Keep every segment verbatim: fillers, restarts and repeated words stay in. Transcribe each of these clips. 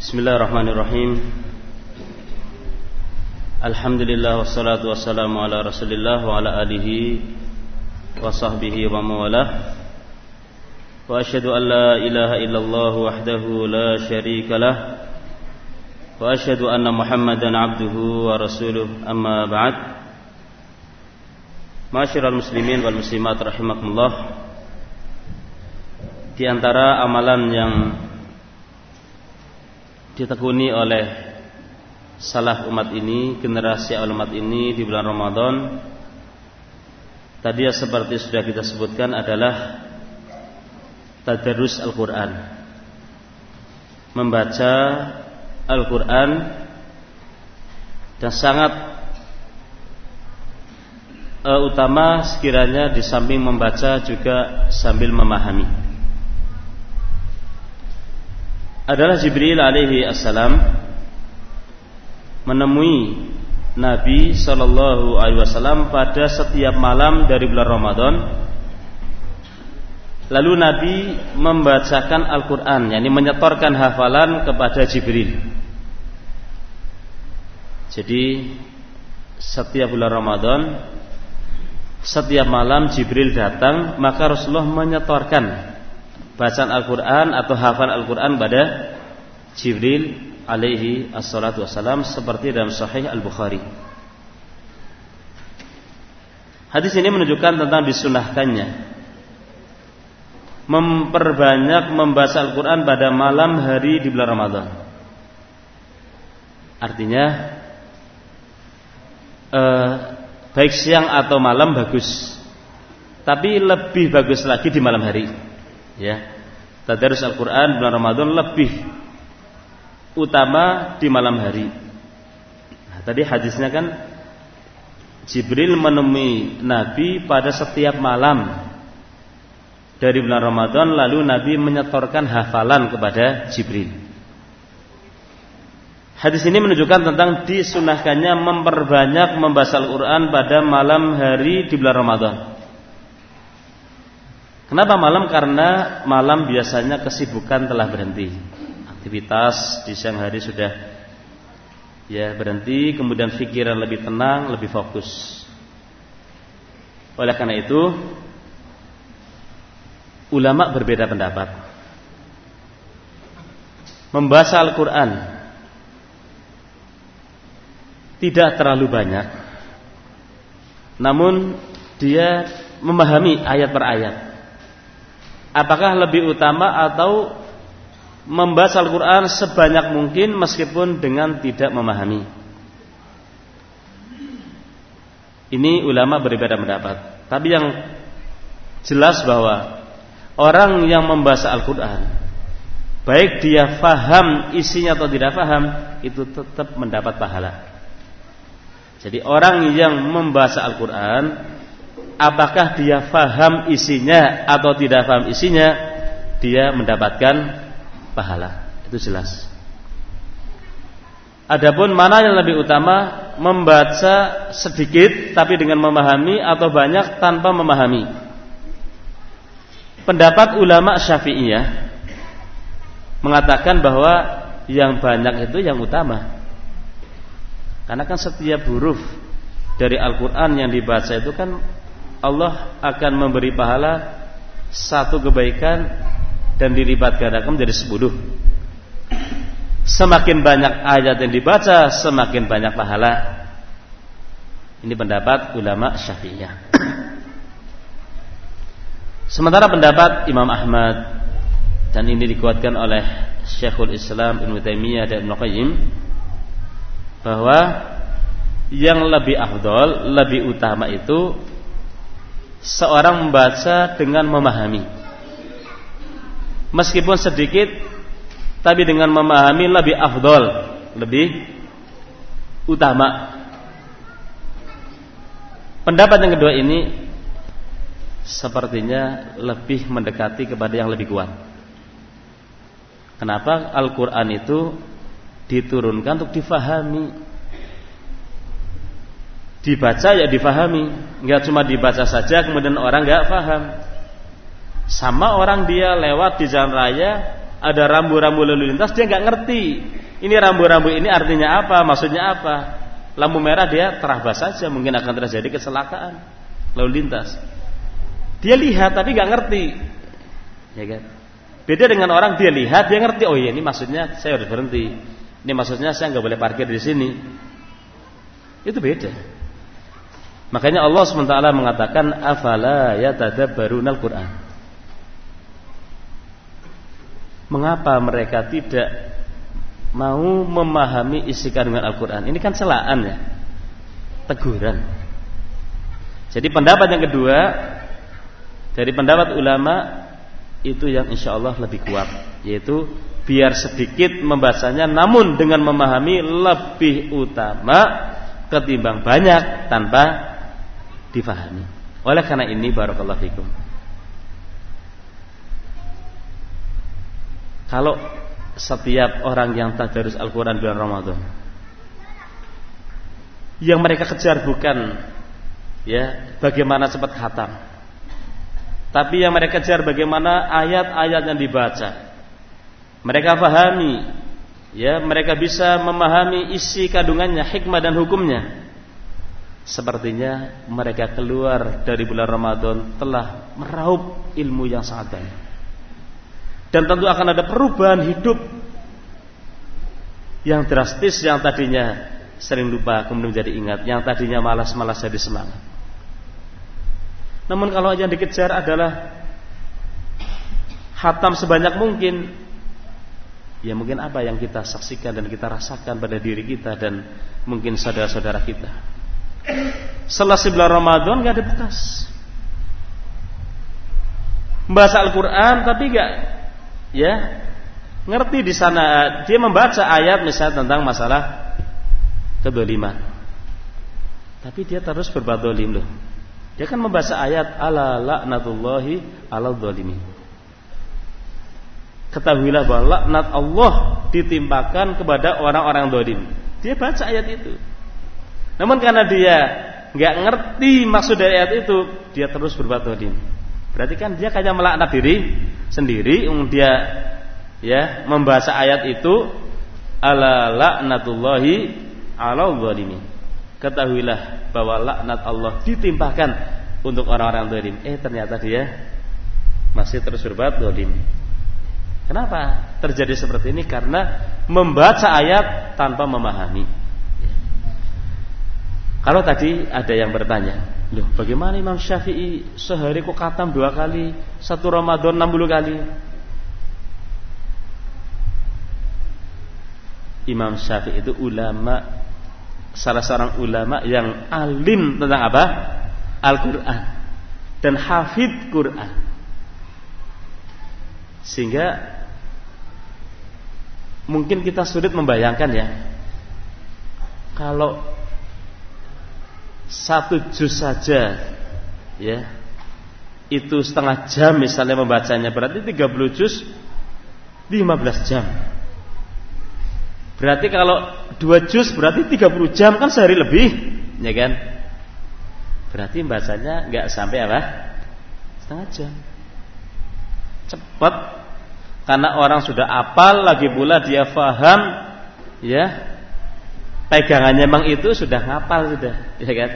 Bismillahirrahmanirrahim. Alhamdulillah wassalatu wassalamu ala Rasulillah wa ala alihi wa sahbihi wa mawalah. Wa asyhadu an la ilaha illallah wahdahu la syarika lah. Wa asyhadu anna Muhammadan abduhu wa rasuluh, amma ba'd. Ma'asyiral muslimin wal muslimat rahimakumullah. Di antara amalan yang ditekuni oleh salaf umat ini, generasi umat ini di bulan Ramadan, tadi ya seperti sudah kita sebutkan adalah tadarrus Al-Quran, membaca Al-Quran, dan sangat uh, utama sekiranya di samping membaca juga sambil memahami. Adalah Jibril alaihi assalam menemui Nabi sallallahu alaihi wasallam pada setiap malam dari bulan Ramadan. Lalu Nabi membacakan Al-Quran, yakni menyetorkan hafalan kepada Jibril. Jadi setiap bulan Ramadan, setiap malam Jibril datang, maka Rasulullah menyetorkan bacaan Al-Quran atau hafal Al-Quran pada Jibril alaihi assalatu wassalam, seperti dalam Sahih Al-Bukhari. Hadis ini menunjukkan tentang disunahkannya memperbanyak membaca Al-Quran pada malam hari di bulan Ramadan. Artinya eh, baik siang atau malam bagus, tapi lebih bagus lagi di malam hari. Ya, tadarus Al-Quran bulan Ramadan lebih utama di malam hari. Nah, tadi hadisnya kan Jibril menemui Nabi pada setiap malam dari bulan Ramadan, lalu Nabi menyetorkan hafalan kepada Jibril. Hadis ini menunjukkan tentang disunahkannya memperbanyak membaca Al-Quran pada malam hari di bulan Ramadan. Kenapa malam? Karena malam biasanya kesibukan telah berhenti, aktivitas di siang hari sudah ya berhenti, kemudian pikiran lebih tenang, lebih fokus. Oleh karena itu, ulama berbeda pendapat. Membaca Al-Quran tidak terlalu banyak, namun dia memahami ayat per ayat. Apakah lebih utama atau membaca Al-Quran sebanyak mungkin meskipun dengan tidak memahami? Ini ulama berbeda pendapat. Tapi yang jelas bahwa orang yang membaca Al-Quran, baik dia faham isinya atau tidak faham, itu tetap mendapat pahala. Jadi orang yang membaca Al-Quran, apakah dia faham isinya atau tidak faham isinya, dia mendapatkan pahala. Itu jelas. Adapun mana yang lebih utama, membaca sedikit tapi dengan memahami atau banyak tanpa memahami? Pendapat ulama Syafi'iyah mengatakan bahwa yang banyak itu yang utama. Karena kan setiap huruf dari Al-Quran yang dibaca itu kan Allah akan memberi pahala satu kebaikan dan dilipat gandakan menjadi sepuluh. Semakin banyak ayat yang dibaca, semakin banyak pahala. Ini pendapat ulama Syafi'iyah. Sementara pendapat Imam Ahmad, dan ini dikuatkan oleh Syekhul Islam Ibnu Taimiyah dan Ibnu Qayyim, bahwa yang lebih afdol, lebih utama itu seorang membaca dengan memahami. Meskipun sedikit, tapi dengan memahami lebih afdol, lebih utama. Pendapat yang kedua ini sepertinya lebih mendekati kepada yang lebih kuat. Kenapa? Al-Quran itu diturunkan untuk difahami. Dibaca ya difahami, enggak cuma dibaca saja kemudian orang enggak paham. Sama orang dia lewat di jalan raya, ada rambu-rambu lalu lintas, dia nggak ngerti ini rambu-rambu ini artinya apa, maksudnya apa. Lampu merah dia terabas saja, mungkin akan terjadi kecelakaan lalu lintas. Dia lihat tapi nggak ngerti, ya kan? Beda dengan orang dia lihat dia ngerti, oh iya ini maksudnya saya harus berhenti, ini maksudnya saya nggak boleh parkir di sini. Itu beda. Makanya Allah subhanahu wa taala mengatakan afala yatadabbarunal Qur'an. Mengapa mereka tidak mau memahami isi kandungan Al-Qur'an? Ini kan celaan ya, teguran. Jadi pendapat yang kedua dari pendapat ulama itu yang insya Allah lebih kuat, yaitu biar sedikit membacanya namun dengan memahami lebih utama ketimbang banyak tanpa difahami. Oleh karena ini barakallahu fikum, kalau setiap orang yang tadarus Al-Quran bulan Ramadan yang mereka kejar bukan ya bagaimana cepat khatam, tapi yang mereka kejar bagaimana ayat-ayat yang dibaca mereka fahami, ya mereka bisa memahami isi kandungannya, hikmah dan hukumnya. Sepertinya mereka keluar dari bulan Ramadan telah meraup ilmu yang sangat banyak. Dan tentu akan ada perubahan hidup yang drastis, yang tadinya sering lupa kemudian menjadi ingat, yang tadinya malas-malas jadi semangat. Namun kalau yang dikejar adalah khatam sebanyak mungkin, ya mungkin apa yang kita saksikan dan kita rasakan pada diri kita dan mungkin saudara-saudara kita. Selesai bulan Ramadan gak ada bekas. Membaca Al-Quran tapi gak ya ngerti di sana. Dia membaca ayat misalnya tentang masalah kedoliman, tapi dia terus berbuat dolim loh. Dia kan membaca ayat ala laknatullahi ala dzalimin. Ketahuilah bahwa laknat Allah ditimpakan kepada orang-orang dolim. Dia baca ayat itu. Namun karena dia nggak ngerti maksud dari ayat itu, dia terus berbuat dolim. Berarti kan dia kayak melaknat diri sendiri. Dia ya membaca ayat itu ala laknatullahi ala dzalimin. Ketahuilah bahwa laknat Allah ditimpakan untuk orang-orang dolim. Eh ternyata dia masih terus berbuat dolim. Kenapa terjadi seperti ini? Karena membaca ayat tanpa memahami. Kalau tadi ada yang bertanya, loh bagaimana Imam Syafi'i sehari kok khatam dua kali, satu Ramadan enam puluh kali? Imam Syafi'i itu ulama, salah seorang ulama yang alim tentang apa? Al-Quran dan hafidh Quran. Sehingga mungkin kita sulit membayangkan ya, kalau satu juz saja ya itu setengah jam misalnya membacanya, berarti tiga puluh juz lima belas jam. Berarti kalau dua juz berarti tiga puluh jam, kan sehari lebih, ya kan? Berarti bacanya enggak sampai apa? Setengah jam. Cepat, karena orang sudah hafal, lagi pula dia faham, ya. Pegangannya memang itu sudah ngapal sudah, ya kan?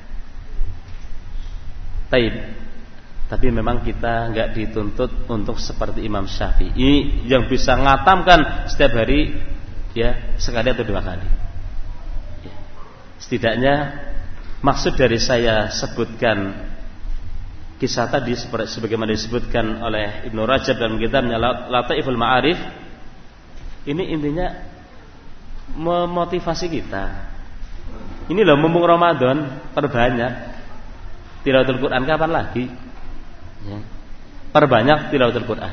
Taib. Tapi memang kita enggak dituntut untuk seperti Imam Syafi'i yang bisa ngatamkan setiap hari, ya sekali atau dua kali. Ya. Setidaknya maksud dari saya sebutkan kisah tadi sebagaimana disebutkan oleh Ibnu Rajab dalam kitabnya Lataiful Ma'arif, ini intinya memotivasi kita. Ini loh mumpung Ramadan, perbanyak tilawatul Quran, kapan lagi? Ya. Perbanyak tilawatul Quran.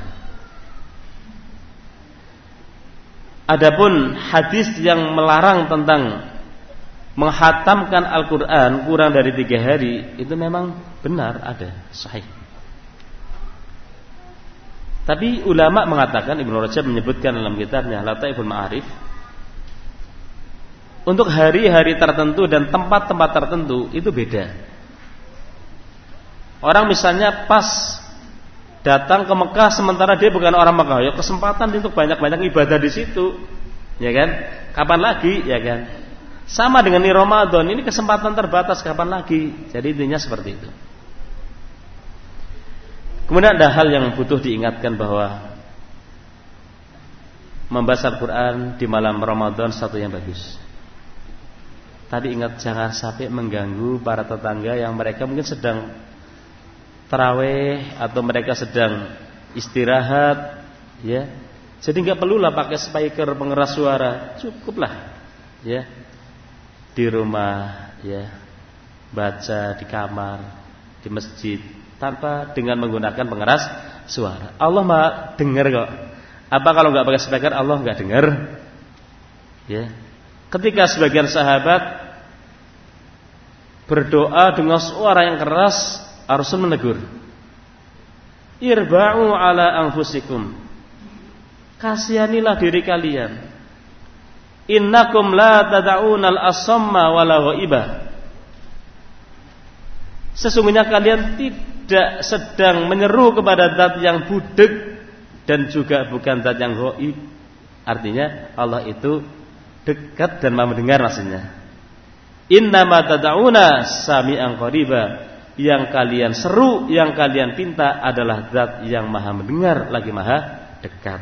Adapun hadis yang melarang tentang menghatamkan Al-Quran kurang dari tiga hari, itu memang benar ada, sahih. Tapi ulama mengatakan, Ibnu Rajab menyebutkan dalam kitabnya Lataiful Ma'arif, untuk hari-hari tertentu dan tempat-tempat tertentu itu beda. Orang misalnya pas datang ke Mekah sementara dia bukan orang Mekah, ya kesempatan untuk banyak-banyak ibadah di situ, ya kan? Kapan lagi, ya kan? Sama dengan di Ramadan, ini kesempatan terbatas, kapan lagi? Jadi intinya seperti itu. Kemudian ada hal yang butuh diingatkan bahwa membaca Al-Quran di malam Ramadan satu yang bagus. Tadi ingat jangan sampai mengganggu para tetangga yang mereka mungkin sedang tarawih atau mereka sedang istirahat, ya. Jadi nggak perlulah pakai speaker pengeras suara, cukuplah, ya. Di rumah, ya, baca di kamar, di masjid, tanpa dengan menggunakan pengeras suara. Allah Maha dengar kok. Apa kalau nggak pakai speaker Allah nggak dengar? Ya. Ketika sebagian sahabat berdoa dengan suara yang keras, Rasul menegur. Irba'u ala anfusikum. Kasihanilah diri kalian. Innakum la tad'unal asamma wala ghaiba. Sesungguhnya kalian tidak sedang menyeru kepada zat yang budek dan juga bukan zat yang ghaib. Artinya Allah itu dekat dan Maha mendengar maksudnya. Innama tad'una sami'an qariba. Yang kalian seru, yang kalian pinta adalah zat yang Maha mendengar lagi Maha dekat.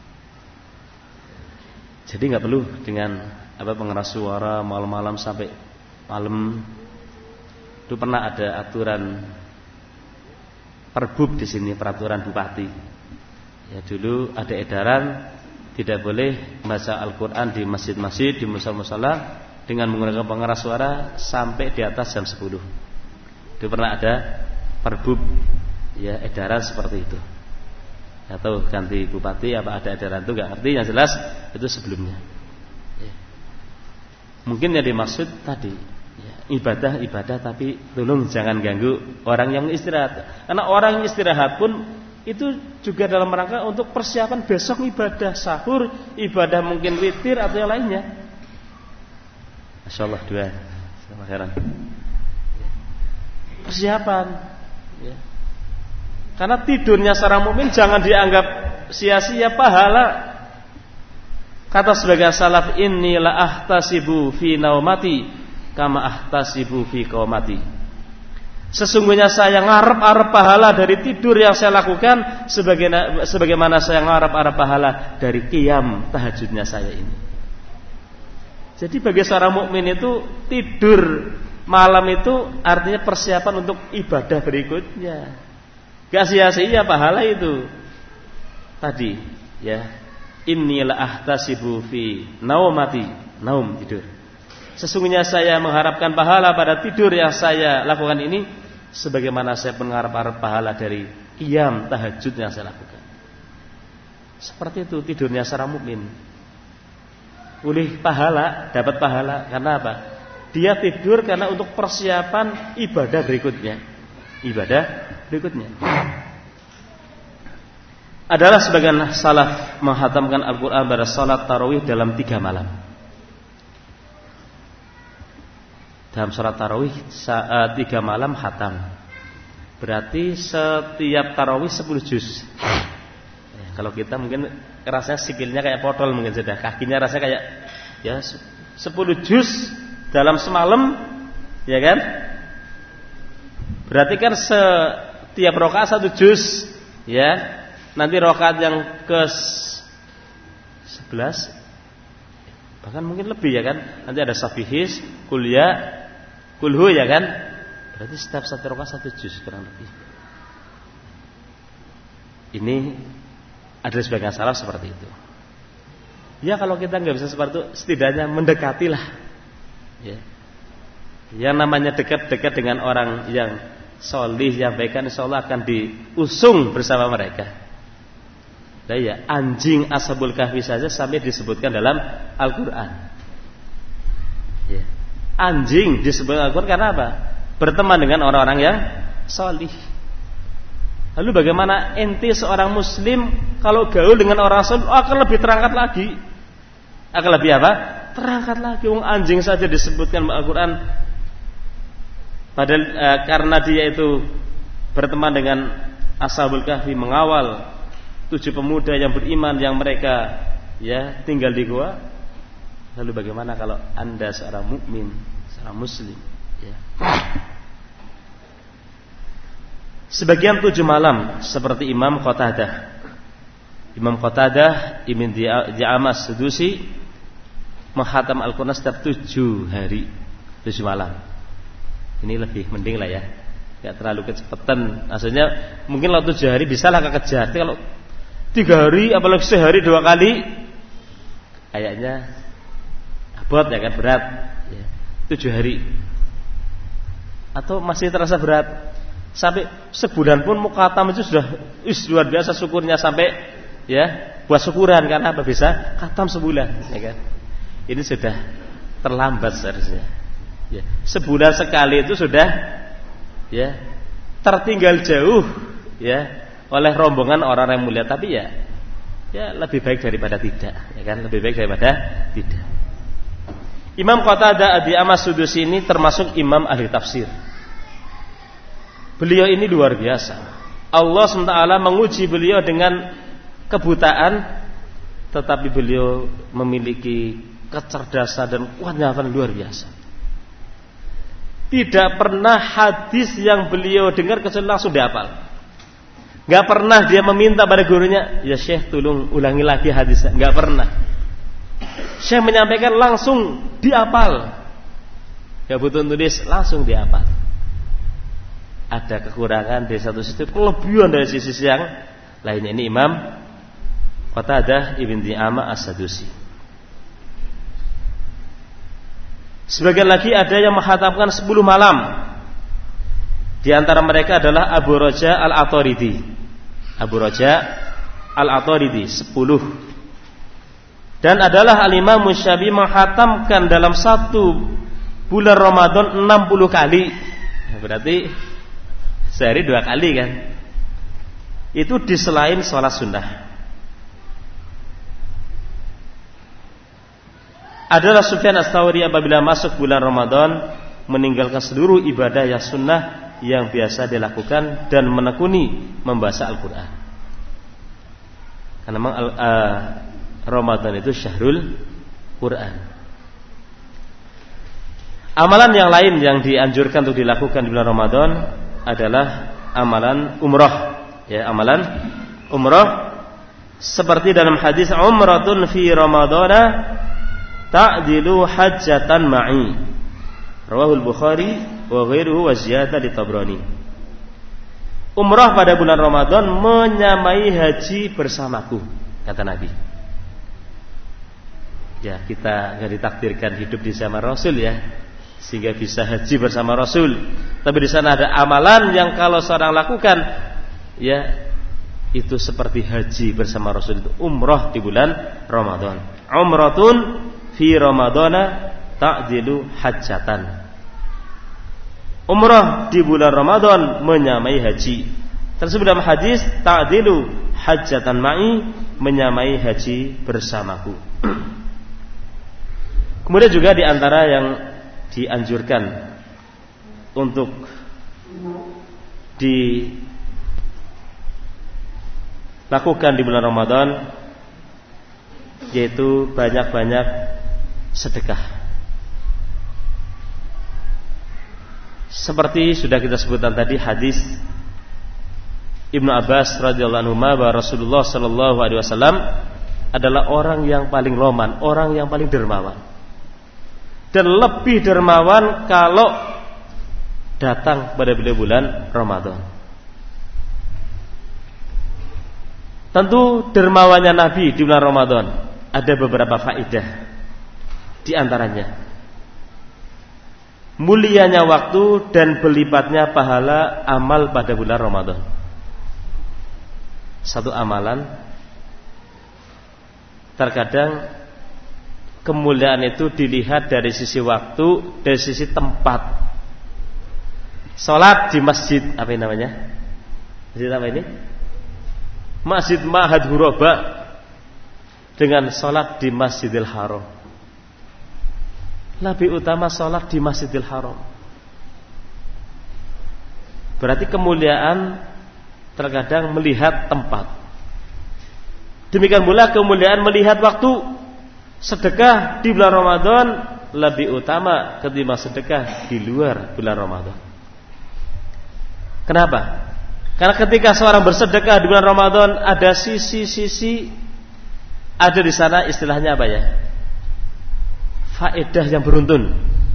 Jadi enggak perlu dengan apa pengeras suara malam-malam sampai malam. Itu pernah ada aturan perbub di sini, peraturan bupati. Ya dulu ada edaran tidak boleh membaca Al-Quran di masjid-masjid, di musala-musala dengan menggunakan pengeras suara sampai di atas jam sepuluh. Itu pernah ada perbub, ya edaran seperti itu. Atau ganti bupati apa ada edaran itu nggak ngerti, yang jelas itu sebelumnya. Ya. Mungkin yang dimaksud tadi ya, ibadah-ibadah tapi tolong jangan ganggu orang yang istirahat. Karena orang yang istirahat pun itu juga dalam rangka untuk persiapan besok ibadah sahur, ibadah mungkin witir atau yang lainnya. Masya Allah dua sama heran. Persiapan ya. Karena tidurnya seorang mukmin jangan dianggap sia-sia, pahala. Kata sebagian salaf, inni la ahtasibu fi naumati kama ahtasibu fi qaumati. Sesungguhnya saya ngarep-arep pahala dari tidur yang saya lakukan sebagaimana, sebagaimana saya ngarep-arep pahala dari qiyam tahajudnya saya ini. Jadi bagi seorang mukmin itu tidur malam itu artinya persiapan untuk ibadah berikutnya. Gak sia-sia pahala itu. Tadi ya, inni la ahtasibu fi naumati, naum tidur. Sesungguhnya saya mengharapkan pahala pada tidur yang saya lakukan ini sebagaimana saya mengharap-harap pahala dari qiyam tahajud yang saya lakukan. Seperti itu tidurnya seorang mukmin. Boleh pahala, dapat pahala karena apa? Dia tidur karena untuk persiapan ibadah berikutnya. Ibadah berikutnya. Adalah sebagian salaf menghatamkan Al-Quran pada salat tarawih dalam tiga malam. Dalam salat tarawih saat tiga malam hatam. Berarti setiap tarawih sepuluh juz. Ya, kalau kita mungkin rasanya sikilnya kayak potol mungkin sudah, kakinya rasanya kayak ya sepuluh juz dalam semalam, ya kan? Berarti kan setiap rakaat satu juz, ya. Nanti rakaat yang ke sebelas bahkan mungkin lebih ya kan. Nanti ada safihis, kulya, kulhu ya kan. Berarti setiap satu rakaat satu juz kurang lebih. Ini ada sebagian salaf seperti itu. Ya kalau kita nggak bisa seperti itu, setidaknya mendekatilah. Ya. Yang namanya dekat-dekat dengan orang yang solih, yang baik kan insya Allah akan diusung bersama mereka. Nah ya, anjing Ashabul Kahfi saja sampai disebutkan dalam Al-Quran. Ya. Anjing disebutkan Al-Quran karena apa? Berteman dengan orang-orang yang solih. Lalu bagaimana ente seorang muslim kalau gaul dengan orang solih akan lebih terangkat lagi. Akan lebih apa? Terangkat lagi. Wong anjing saja disebutkan Al-Quran. Padahal e, karena dia itu berteman dengan Ashabul Kahfi mengawal tujuh pemuda yang beriman yang mereka ya tinggal di gua. Lalu bagaimana kalau Anda seorang mukmin, seorang muslim ya. Sebagian tujuh malam seperti Imam Qatadah. Imam Qatadah Ibn Di'amah As-Sadusi menghatam Al-Quran setiap tujuh hari, tujuh malam. Ini lebih mending lah ya, gak terlalu kecepatan. Maksudnya mungkin kalau tujuh hari bisa lah kekejar. Tapi kalau tiga hari apalagi sehari dua kali, kayaknya abot ya kan, berat ya. Tujuh hari atau masih terasa berat. Sampai sebulan pun mukatam itu sudah is, luar biasa syukurnya, sampai ya buat syukuran karena apa bisa khatam sebulan ya kan. Ini sudah terlambat seharusnya ya. Sebulan sekali itu sudah ya tertinggal jauh ya oleh rombongan orang yang mulia. Tapi ya ya lebih baik daripada tidak ya kan, lebih baik daripada tidak. Imam Qatadah Ad-Di'amah As-Sadusi ini termasuk imam ahli tafsir. Beliau ini luar biasa. Allah subhanahu wa taala menguji beliau dengan kebutaan, tetapi beliau memiliki kecerdasan dan kewadahan luar biasa. Tidak pernah hadis yang beliau dengar kecuali langsung dihafal. Gak pernah dia meminta pada gurunya, ya Syekh tolong ulangi lagi hadisnya. Gak pernah. Syekh menyampaikan langsung dihafal. Gak butuh tulis, langsung dihafal. Ada kekurangan dari satu sisi, kelebihan dari sisi yang lainnya. Ini Imam Qatadah Ibn Di'amah As-Sadusi. Sebagian lagi ada yang menghatamkan sepuluh malam. Di antara mereka adalah Abu Raja Al-Ataridi. Abu Raja Al-Ataridi sepuluh. Dan adalah Al-Imam Musyabi menghatamkan dalam satu bulan Ramadan enam puluh kali. Berarti sehari dua kali kan. Itu di selain sholat sunnah. Adalah Sufyan Ats-Tsauri apabila masuk bulan Ramadan meninggalkan seluruh ibadah yang sunnah yang biasa dilakukan dan menekuni membaca Al-Quran. Karena memang uh, Ramadan itu syahrul Quran. Amalan yang lain yang dianjurkan untuk dilakukan di bulan Ramadan adalah amalan umrah, ya, amalan umrah seperti dalam hadis umratun fi ramadana ta'dilu hajjatan ma'i, rawahul Bukhari wa ghairuhu wa ziyadah di Tabrani. Umrah pada bulan Ramadan menyamai haji bersamaku, kata Nabi. Ya, kita enggak ditakdirkan hidup di zaman Rasul ya, sehingga bisa haji bersama Rasul. Tapi di sana ada amalan yang kalau seorang lakukan, ya itu seperti haji bersama Rasul, itu umrah di bulan Ramadan. Umratun fi Ramadana ta'dilu hajjatan. Umrah di bulan Ramadan menyamai haji. Tersebut dalam hadis ta'dilu hajjatan ma'i, menyamai haji bersamaku. Kemudian juga di antara yang dianjurkan untuk dilakukan di bulan Ramadan yaitu banyak-banyak sedekah. Seperti sudah kita sebutkan tadi hadis Ibnu Abbas radhiyallahu anhu bahwa Rasulullah sallallahu alaihi wasallam adalah orang yang paling roman, orang yang paling dermawan. Dan lebih dermawan kalau datang pada bulan Ramadan. Tentu dermawannya Nabi di bulan Ramadan ada beberapa faedah. Di antaranya mulianya waktu dan berlipatnya pahala amal pada bulan Ramadan. Satu amalan terkadang kemuliaan itu dilihat dari sisi waktu, dari sisi tempat. Salat di masjid apa yang namanya? Masjid apa ini? Masjid Ma'had Huraba dengan salat di Masjidil Haram. Lebih utama salat di Masjidil Haram. Berarti kemuliaan terkadang melihat tempat. Demikian pula kemuliaan melihat waktu. Sedekah di bulan Ramadan lebih utama ketimbang sedekah di luar bulan Ramadan. Kenapa? Karena ketika seorang bersedekah di bulan Ramadan ada sisi-sisi, ada di sana istilahnya apa ya? Faedah yang beruntun.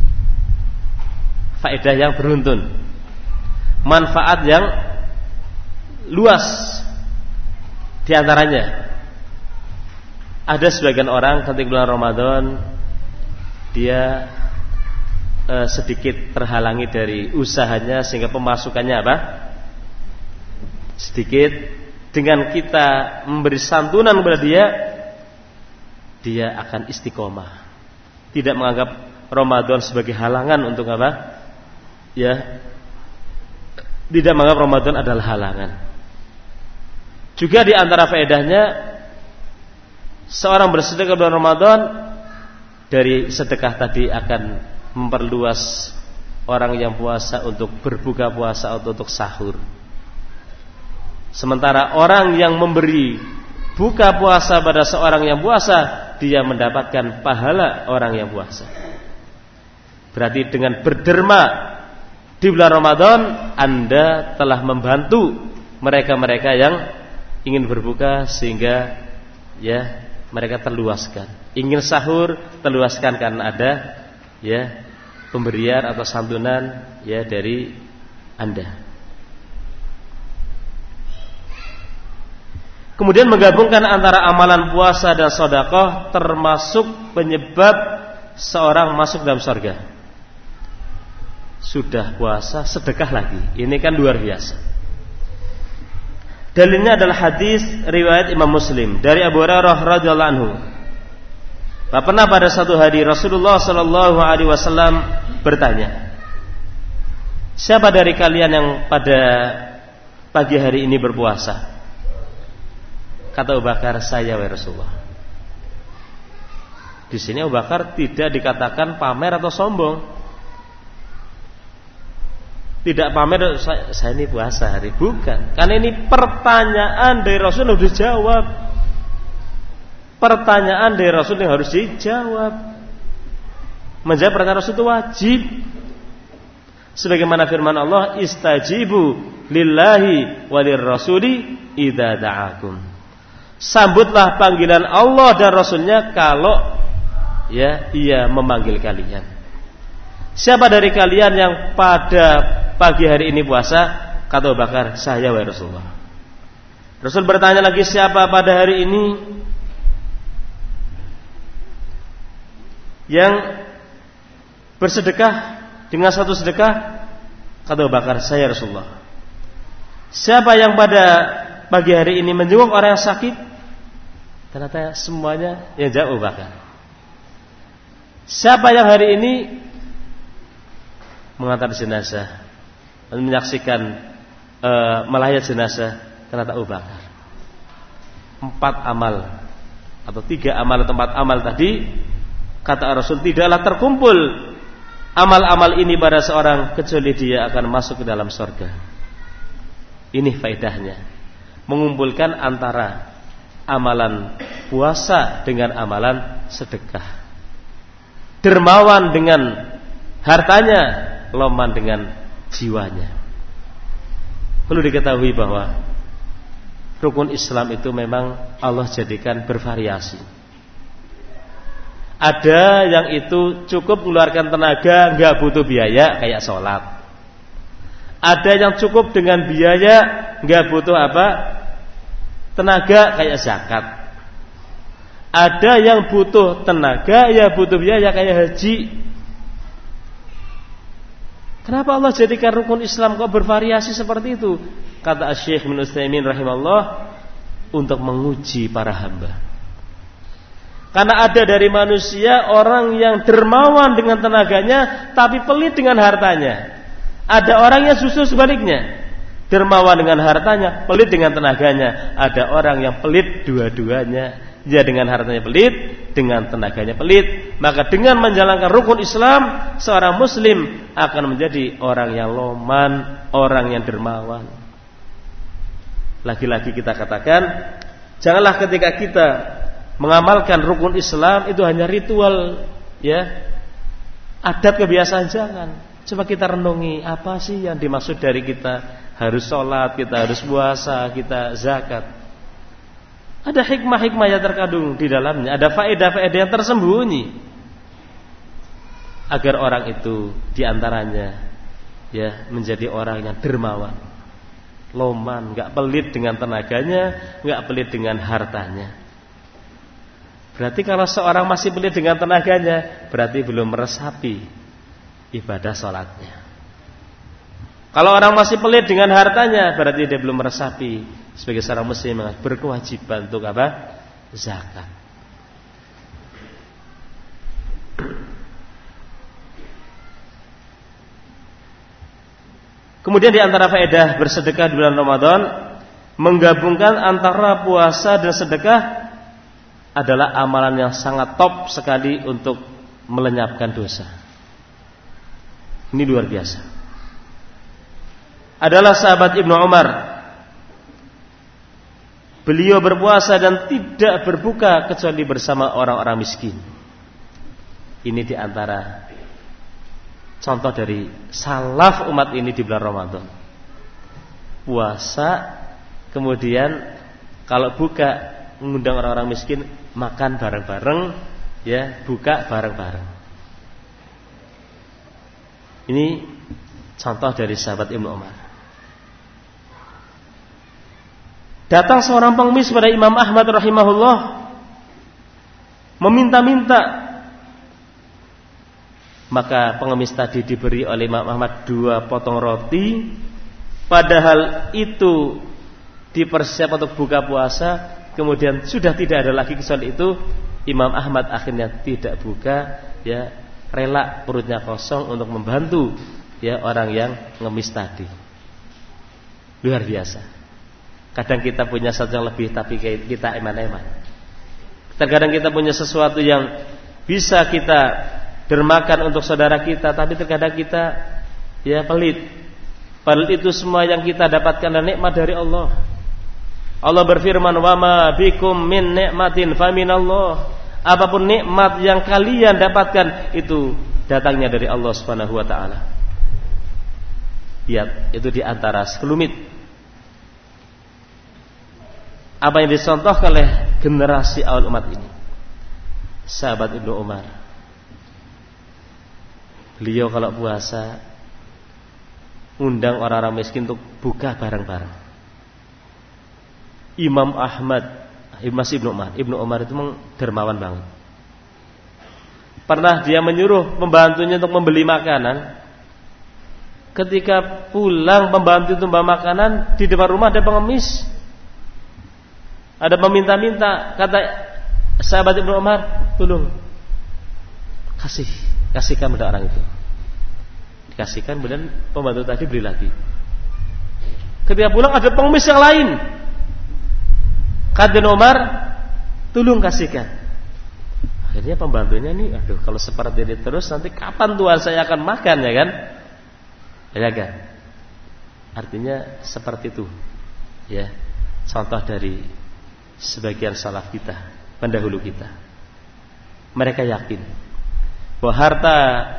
Faedah yang beruntun. Manfaat yang luas. Di antaranya ada sebagian orang ketika bulan Ramadan dia eh, sedikit terhalangi dari usahanya sehingga pemasukannya apa? Sedikit. Dengan kita memberi santunan kepada dia, dia akan istiqomah. Tidak menganggap Ramadan sebagai halangan untuk apa? Ya, tidak menganggap Ramadan adalah halangan. Juga di antara faedahnya, seorang bersedekah bulan Ramadan dari sedekah tadi akan memperluas orang yang puasa untuk berbuka puasa atau untuk sahur. Sementara orang yang memberi buka puasa pada seorang yang puasa, dia mendapatkan pahala orang yang puasa. Berarti dengan berderma di bulan Ramadan, Anda telah membantu mereka-mereka yang ingin berbuka sehingga ya mereka terluaskan. Ingin sahur terluaskan karena ada ya pemberian atau santunan ya dari Anda. Kemudian menggabungkan antara amalan puasa dan sedekah termasuk penyebab seorang masuk dalam surga. Sudah puasa, sedekah lagi. Ini kan luar biasa. Dalilnya adalah hadis riwayat Imam Muslim dari Abu Hurairah radhiyallahu anhu. Pernah pada satu hari Rasulullah sallallahu alaihi wasallam bertanya, siapa dari kalian yang pada pagi hari ini berpuasa? Kata Abu Bakar, saya wahai Rasulullah. Di sini Abu Bakar tidak dikatakan pamer atau sombong. Tidak pamer, saya, saya ini puasa hari, bukan. Karena ini pertanyaan dari Rasul yang harus dijawab. Pertanyaan dari Rasul yang harus dijawab. Menjawab pertanyaan Rasul itu wajib. Sebagaimana firman Allah, istajibu lillahi walir rasuli idza da'akum. Sambutlah panggilan Allah dan Rasulnya kalau ya ia memanggil kalian. Siapa dari kalian yang pada pagi hari ini puasa? Kata Abu Bakar, saya wahai Rasulullah. Rasul bertanya lagi, siapa pada hari ini yang bersedekah dengan satu sedekah? Kata Abu Bakar, saya Rasulullah. Siapa yang pada pagi hari ini menjenguk orang yang sakit? Ternyata semuanya yang jauh bahkan. Siapa yang hari ini mengantar jenazah, menyaksikan e, melayat jenazah? Ternyata Abu Bakar. Empat amal atau tiga amal atau empat amal tadi, kata Rasul, tidaklah terkumpul amal-amal ini pada seorang kecuali dia akan masuk ke dalam surga. Ini faedahnya, mengumpulkan antara amalan puasa dengan amalan sedekah. Dermawan dengan hartanya, loman dengan jiwanya. Perlu diketahui bahwa rukun Islam itu memang Allah jadikan bervariasi. Ada yang itu cukup mengeluarkan tenaga, enggak butuh biaya, kayak sholat. Ada yang cukup dengan biaya, enggak butuh apa? Tenaga, kayak zakat. Ada yang butuh tenaga, ya butuh biaya, kayak haji. Kenapa Allah jadikan rukun Islam kok bervariasi seperti itu? Kata Syekh Ibnu Utsaimin rahimahullah, untuk menguji para hamba. Karena ada dari manusia orang yang dermawan dengan tenaganya tapi pelit dengan hartanya. Ada orang yang justru sebaliknya, dermawan dengan hartanya, pelit dengan tenaganya. Ada orang yang pelit dua-duanya. Dia dengan hartanya pelit, dengan tenaganya pelit. Maka dengan menjalankan rukun Islam, seorang muslim akan menjadi orang yang loman, orang yang dermawan. Lagi-lagi kita katakan, janganlah ketika kita mengamalkan rukun Islam itu hanya ritual, ya, adat kebiasaan, jangan. Coba kita renungi apa sih yang dimaksud dari kita harus sholat, kita harus puasa, kita zakat. Ada hikmah-hikmah yang terkandung di dalamnya, ada faedah-faedah yang tersembunyi agar orang itu diantaranya, ya, menjadi orang yang dermawan, loman, nggak pelit dengan tenaganya, nggak pelit dengan hartanya. Berarti kalau seorang masih pelit dengan tenaganya, berarti belum meresapi ibadah sholatnya. Kalau orang masih pelit dengan hartanya, berarti dia belum meresapi sebagai seorang muslim yang berkewajiban untuk apa? Zakat. Kemudian di antara faedah bersedekah di bulan Ramadan, menggabungkan antara puasa dan sedekah adalah amalan yang sangat top sekali untuk melenyapkan dosa. Ini luar biasa. Adalah sahabat Ibnu Umar. Beliau berpuasa dan tidak berbuka kecuali bersama orang-orang miskin. Ini di antara contoh dari salaf umat ini di bulan Ramadan. Puasa, kemudian kalau buka mengundang orang-orang miskin, makan bareng-bareng, ya, buka bareng-bareng. Ini contoh dari sahabat Ibnu Umar. Datang seorang pengemis pada Imam Ahmad rahimahullah, meminta-minta. Maka pengemis tadi diberi oleh Imam Ahmad dua potong roti, padahal itu dipersiapkan untuk buka puasa. Kemudian sudah tidak ada lagi kecuali itu. Imam Ahmad akhirnya tidak buka, ya, rela perutnya kosong untuk membantu, ya, orang yang ngemis tadi. Luar biasa. Kadang kita punya sesuatu yang lebih, tapi kita eman-eman. Terkadang kita punya sesuatu yang bisa kita dermakan untuk saudara kita, tapi terkadang kita, ya, pelit. Padahal itu semua yang kita dapatkan adalah nikmat dari Allah. Allah berfirman, "Wa ma bikum min nikmatin faminallah." Apapun nikmat yang kalian dapatkan itu datangnya dari Allah Subhanahu wa taala. Lihat, itu di antara sekelumit apa yang dicontohkan oleh generasi awal umat ini. Sahabat Ibnu Umar, beliau kalau puasa undang orang-orang miskin untuk buka bareng-bareng. Imam Ahmad, Mas Ibnu Umar, Ibnu Umar itu memang dermawan banget. Pernah dia menyuruh pembantunya untuk membeli makanan. Ketika pulang pembantu itu membawa makanan, di depan rumah ada pengemis, ada meminta-minta. Kata sahabat Ibnu Umar, tolong kasih, kasihkan pada orang itu. Dikasihkan, kemudian pembantu tadi beli lagi. Ketika pulang ada pengemis yang lain. Kata Umar, tolong kasihkan. Akhirnya pembantunya nih, aduh, kalau seperti ini terus nanti kapan Tuhan saya akan makan, ya kan? Ya kan? Artinya seperti itu, ya. Contoh dari sebagian salaf kita, pendahulu kita. Mereka yakin bahwa harta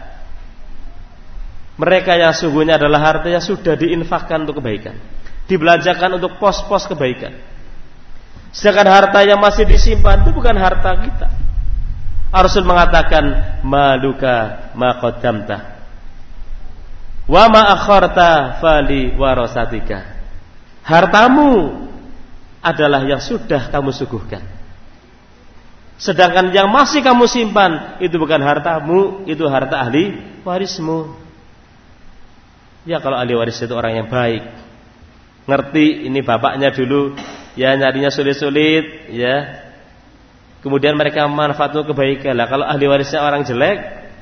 mereka yang sungguhnya adalah harta yang sudah diinfakkan untuk kebaikan, dibelanjakan untuk pos-pos kebaikan. Sedangkan harta yang masih disimpan itu bukan harta kita. Rasul mengatakan, maluka ma qaddamta wa ma akharta fali warasatika. Hartamu adalah yang sudah kamu suguhkan, sedangkan yang masih kamu simpan itu bukan hartamu, itu harta ahli warismu. Ya, kalau ahli waris itu orang yang baik, ngerti ini bapaknya dulu, ya, nyarinya sulit-sulit, ya, kemudian mereka manfaatkan kebaikan. Lah kalau ahli warisnya orang jelek,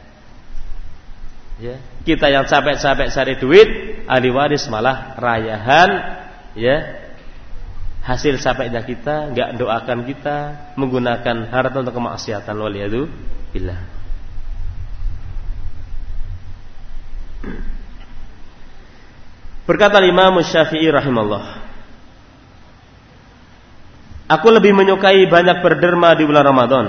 ya, kita yang capek-capek cari duit, ahli waris malah rayahan, ya, hasil capeknya kita, enggak doakan kita, menggunakan harta untuk kemaksiatan. Waliyadu billah. Berkata Imam Syafi'i rahimahullah, Aku lebih menyukai banyak berderma di bulan Ramadan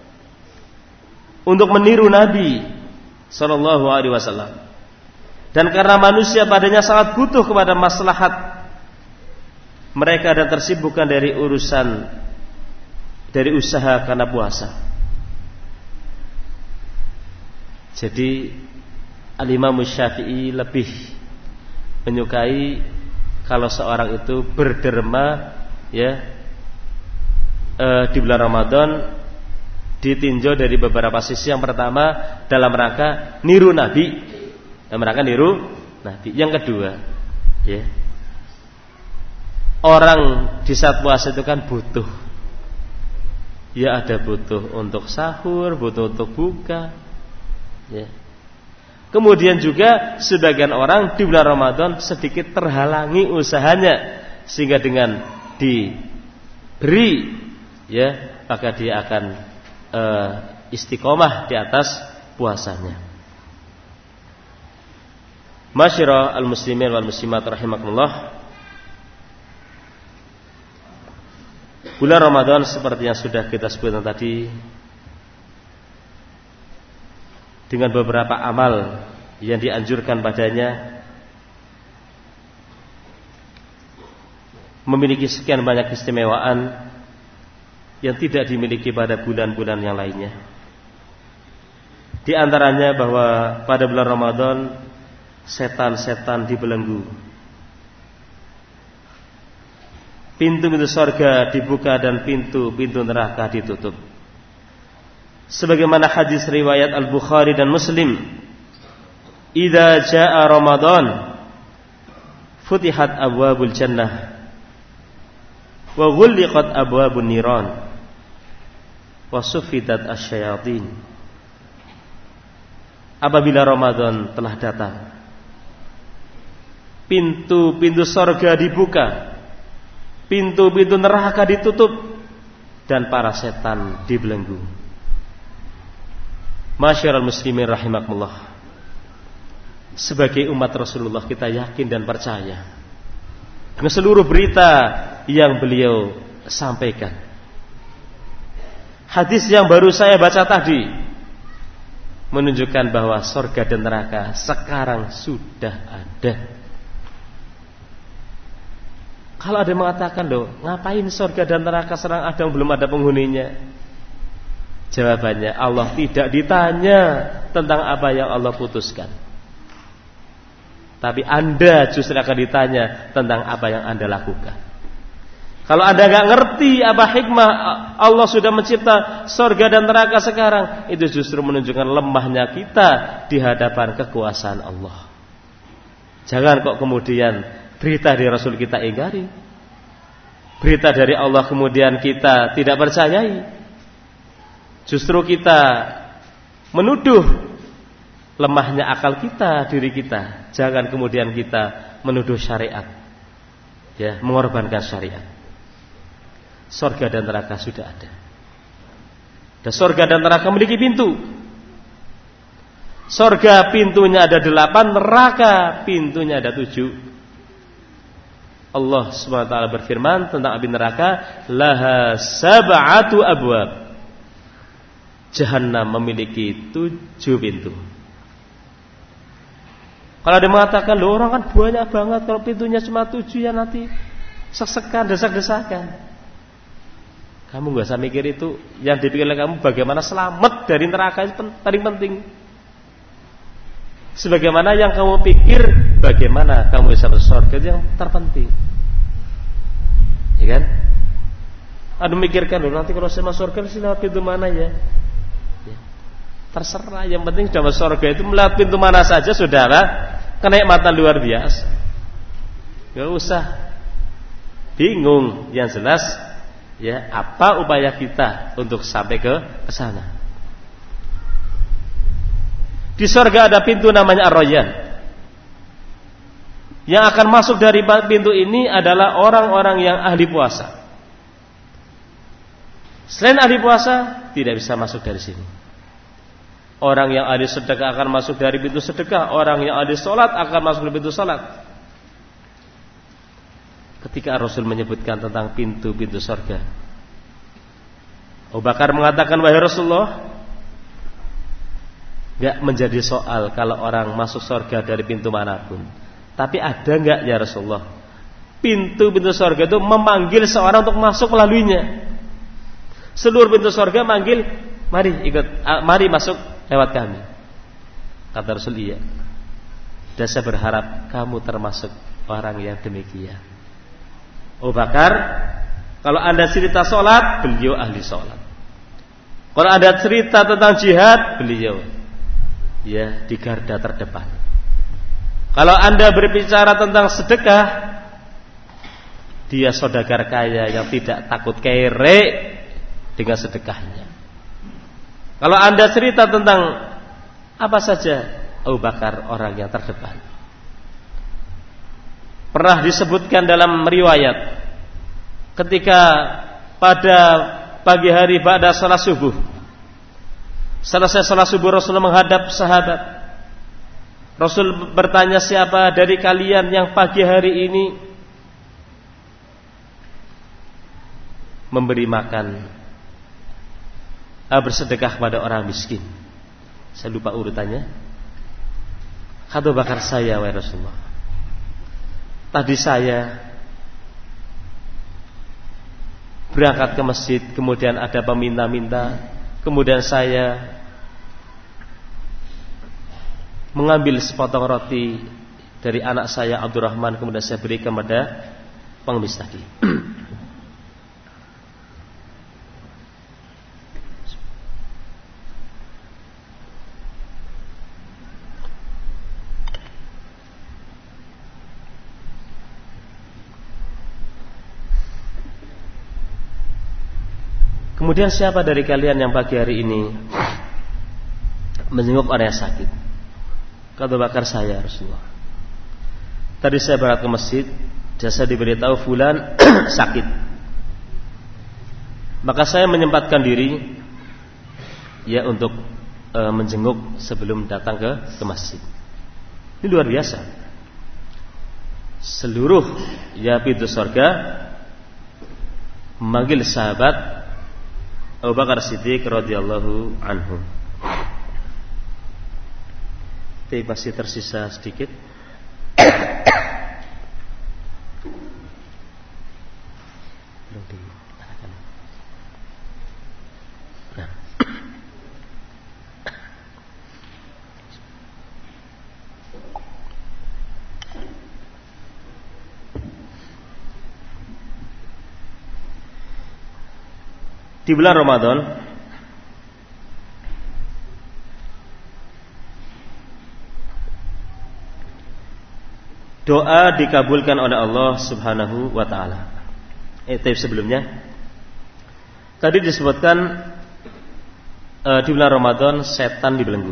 untuk meniru Nabi sallallahu alaihi wasallam. Dan karena manusia padanya sangat butuh kepada maslahat mereka dan tersibukkan dari urusan dari usaha karena puasa. Jadi Al-Imam Syafi'i lebih menyukai kalau seorang itu berderma ya e, di bulan Ramadan ditinjau dari beberapa sisi. Yang pertama dalam rangka niru Nabi, dalam rangka niru Nabi. Yang kedua, ya, orang di saat puasa itu kan butuh, ya ada butuh untuk sahur, butuh untuk buka, ya. Kemudian juga sebagian orang di bulan Ramadan sedikit terhalangi usahanya, sehingga dengan diberi, ya, maka dia akan e, istiqomah di atas puasanya. Masyara al-muslimin wal muslimat rahimakumullah. Bulan Ramadan seperti yang sudah kita sebutkan tadi, dengan beberapa amal yang dianjurkan padanya, memiliki sekian banyak keistimewaan yang tidak dimiliki pada bulan-bulan yang lainnya. Di antaranya bahwa pada bulan Ramadan setan-setan dibelenggu, pintu-pintu surga dibuka dan pintu-pintu neraka ditutup. Sebagaimana hadis riwayat Al-Bukhari dan Muslim, "Idza jaa Ramadan futihat abwabul jannah wa ghulliqat abwabun niran wa suffidat asyayatin." Apabila Ramadan telah datang, pintu-pintu surga dibuka, pintu-pintu neraka ditutup, dan para setan dibelenggu. Masyarul muslimin rahimakumullah. Sebagai umat Rasulullah kita yakin dan percaya dengan seluruh berita yang beliau sampaikan. Hadis yang baru saya baca tadi menunjukkan bahwa surga dan neraka sekarang sudah ada. Kalau ada yang mengatakan, loh, ngapain surga dan neraka sekarang ada yang belum ada penghuninya? Jawabannya, Allah tidak ditanya tentang apa yang Allah putuskan, tapi Anda justru akan ditanya tentang apa yang Anda lakukan. Kalau Anda gak ngerti apa hikmah Allah sudah mencipta surga dan neraka sekarang, itu justru menunjukkan lemahnya kita di hadapan kekuasaan Allah. Jangan kok kemudian berita dari Rasul kita ingkari, berita dari Allah kemudian kita tidak percayai. Justru kita menuduh lemahnya akal kita, diri kita. Jangan kemudian kita menuduh syariat, ya, mengorbankan syariat. Surga dan neraka sudah ada. Dan surga dan neraka memiliki pintu. Surga pintunya ada delapan, neraka pintunya ada tujuh. Allah subhanahu wa taala berfirman tentang api neraka, laha sab'atu abwab. Jahannam memiliki tujuh pintu. Kalau ada mengatakan, loh, orang kan banyak banget, kalau pintunya cuma tujuh ya nanti sek-sekan, desak-desakan. Kamu gak usah mikir itu. Yang dipikir oleh kamu bagaimana selamat dari neraka, itu paling penting. Sebagaimana yang kamu pikir bagaimana kamu bisa masuk surga, itu yang terpenting. Ya kan? Aduh, mikirkan loh, nanti kalau saya masuk surga sih lewat pintu mana ya? Terserah, yang penting sudah masuk surga itu melewat pintu mana saja, saudara, kenikmatan luar biasa. Gak usah bingung, yang jelas ya apa upaya kita untuk sampai ke sana. Di surga ada pintu namanya Ar-Rayyan. Yang akan masuk dari pintu ini adalah orang-orang yang ahli puasa. Selain ahli puasa tidak bisa masuk dari sini. Orang yang ahli sedekah akan masuk dari pintu sedekah. Orang yang ahli sholat akan masuk dari pintu sholat. Ketika Rasul menyebutkan tentang pintu-pintu surga, Abu Bakar mengatakan, wahai Rasulullah, enggak menjadi soal kalau orang masuk surga dari pintu manapun. Tapi ada enggak ya Rasulullah, pintu-pintu surga itu memanggil seorang untuk masuk melaluinya. Seluruh pintu surga manggil, mari ikut, mari masuk lewat kami. Kata Rasul, iya. Dan saya berharap kamu termasuk orang yang demikian. Abu Bakar, kalau anda cerita sholat, beliau ahli sholat. Kalau ada cerita tentang jihad, beliau ya di garda terdepan. Kalau anda berbicara tentang sedekah, dia saudagar kaya yang tidak takut kere dengan sedekahnya. Kalau anda cerita tentang apa saja, Abu Bakar orang yang terdepan. Pernah disebutkan dalam riwayat, ketika pada pagi hari ba'da salat subuh, selesai salat subuh, Rasul menghadap sahabat. Rasul bertanya, siapa dari kalian yang pagi hari ini memberi makan, bersedekah kepada orang miskin? Saya lupa urutannya. Kata Bakar, saya wahai Rasulullah. Tadi saya berangkat ke masjid, kemudian ada peminta-minta, kemudian saya mengambil sepotong roti dari anak saya Abdurrahman, kemudian saya beri kepada pengemis tadi. Kemudian siapa dari kalian yang pagi hari ini menjenguk orang yang sakit? Kata Bakar, saya Rasulullah. Tadi saya berangkat ke masjid, dan saya diberitahu fulan sakit. Maka saya menyempatkan diri ya untuk e, menjenguk sebelum datang ke, ke masjid. Ini luar biasa. Seluruh ya pintu surga memanggil sahabat Abu Bakar Siddiq radhiyallahu anhu. Tapi masih tersisa sedikit. Nah. Di bulan Ramadan doa dikabulkan oleh Allah Subhanahu wa taala. Eh, tapi sebelumnya tadi disebutkan eh, di bulan Ramadan setan dibelenggu.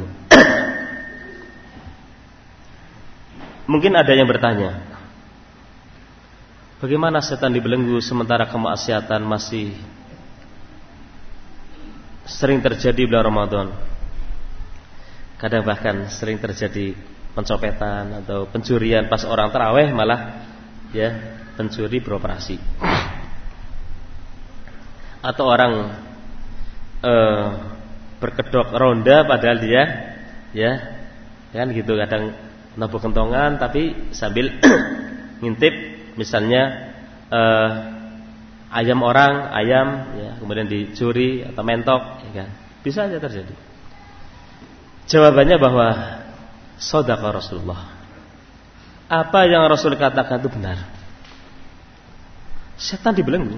Mungkin ada yang bertanya, bagaimana setan dibelenggu sementara kemaksiatan masih sering terjadi bulan Ramadan? Kadang bahkan sering terjadi pencopetan atau pencurian pas orang tarawih, malah ya pencuri beroperasi. Atau orang eh, berkedok ronda padahal dia ya kan gitu, kadang nabuk kentongan tapi sambil ngintip misalnya eh, ayam orang, ayam ya, kemudian dicuri atau mentok ya kan? Bisa aja terjadi. Jawabannya bahwa shadaqa Rasulullah. Apa yang Rasul katakan itu benar. Setan dibelenggu.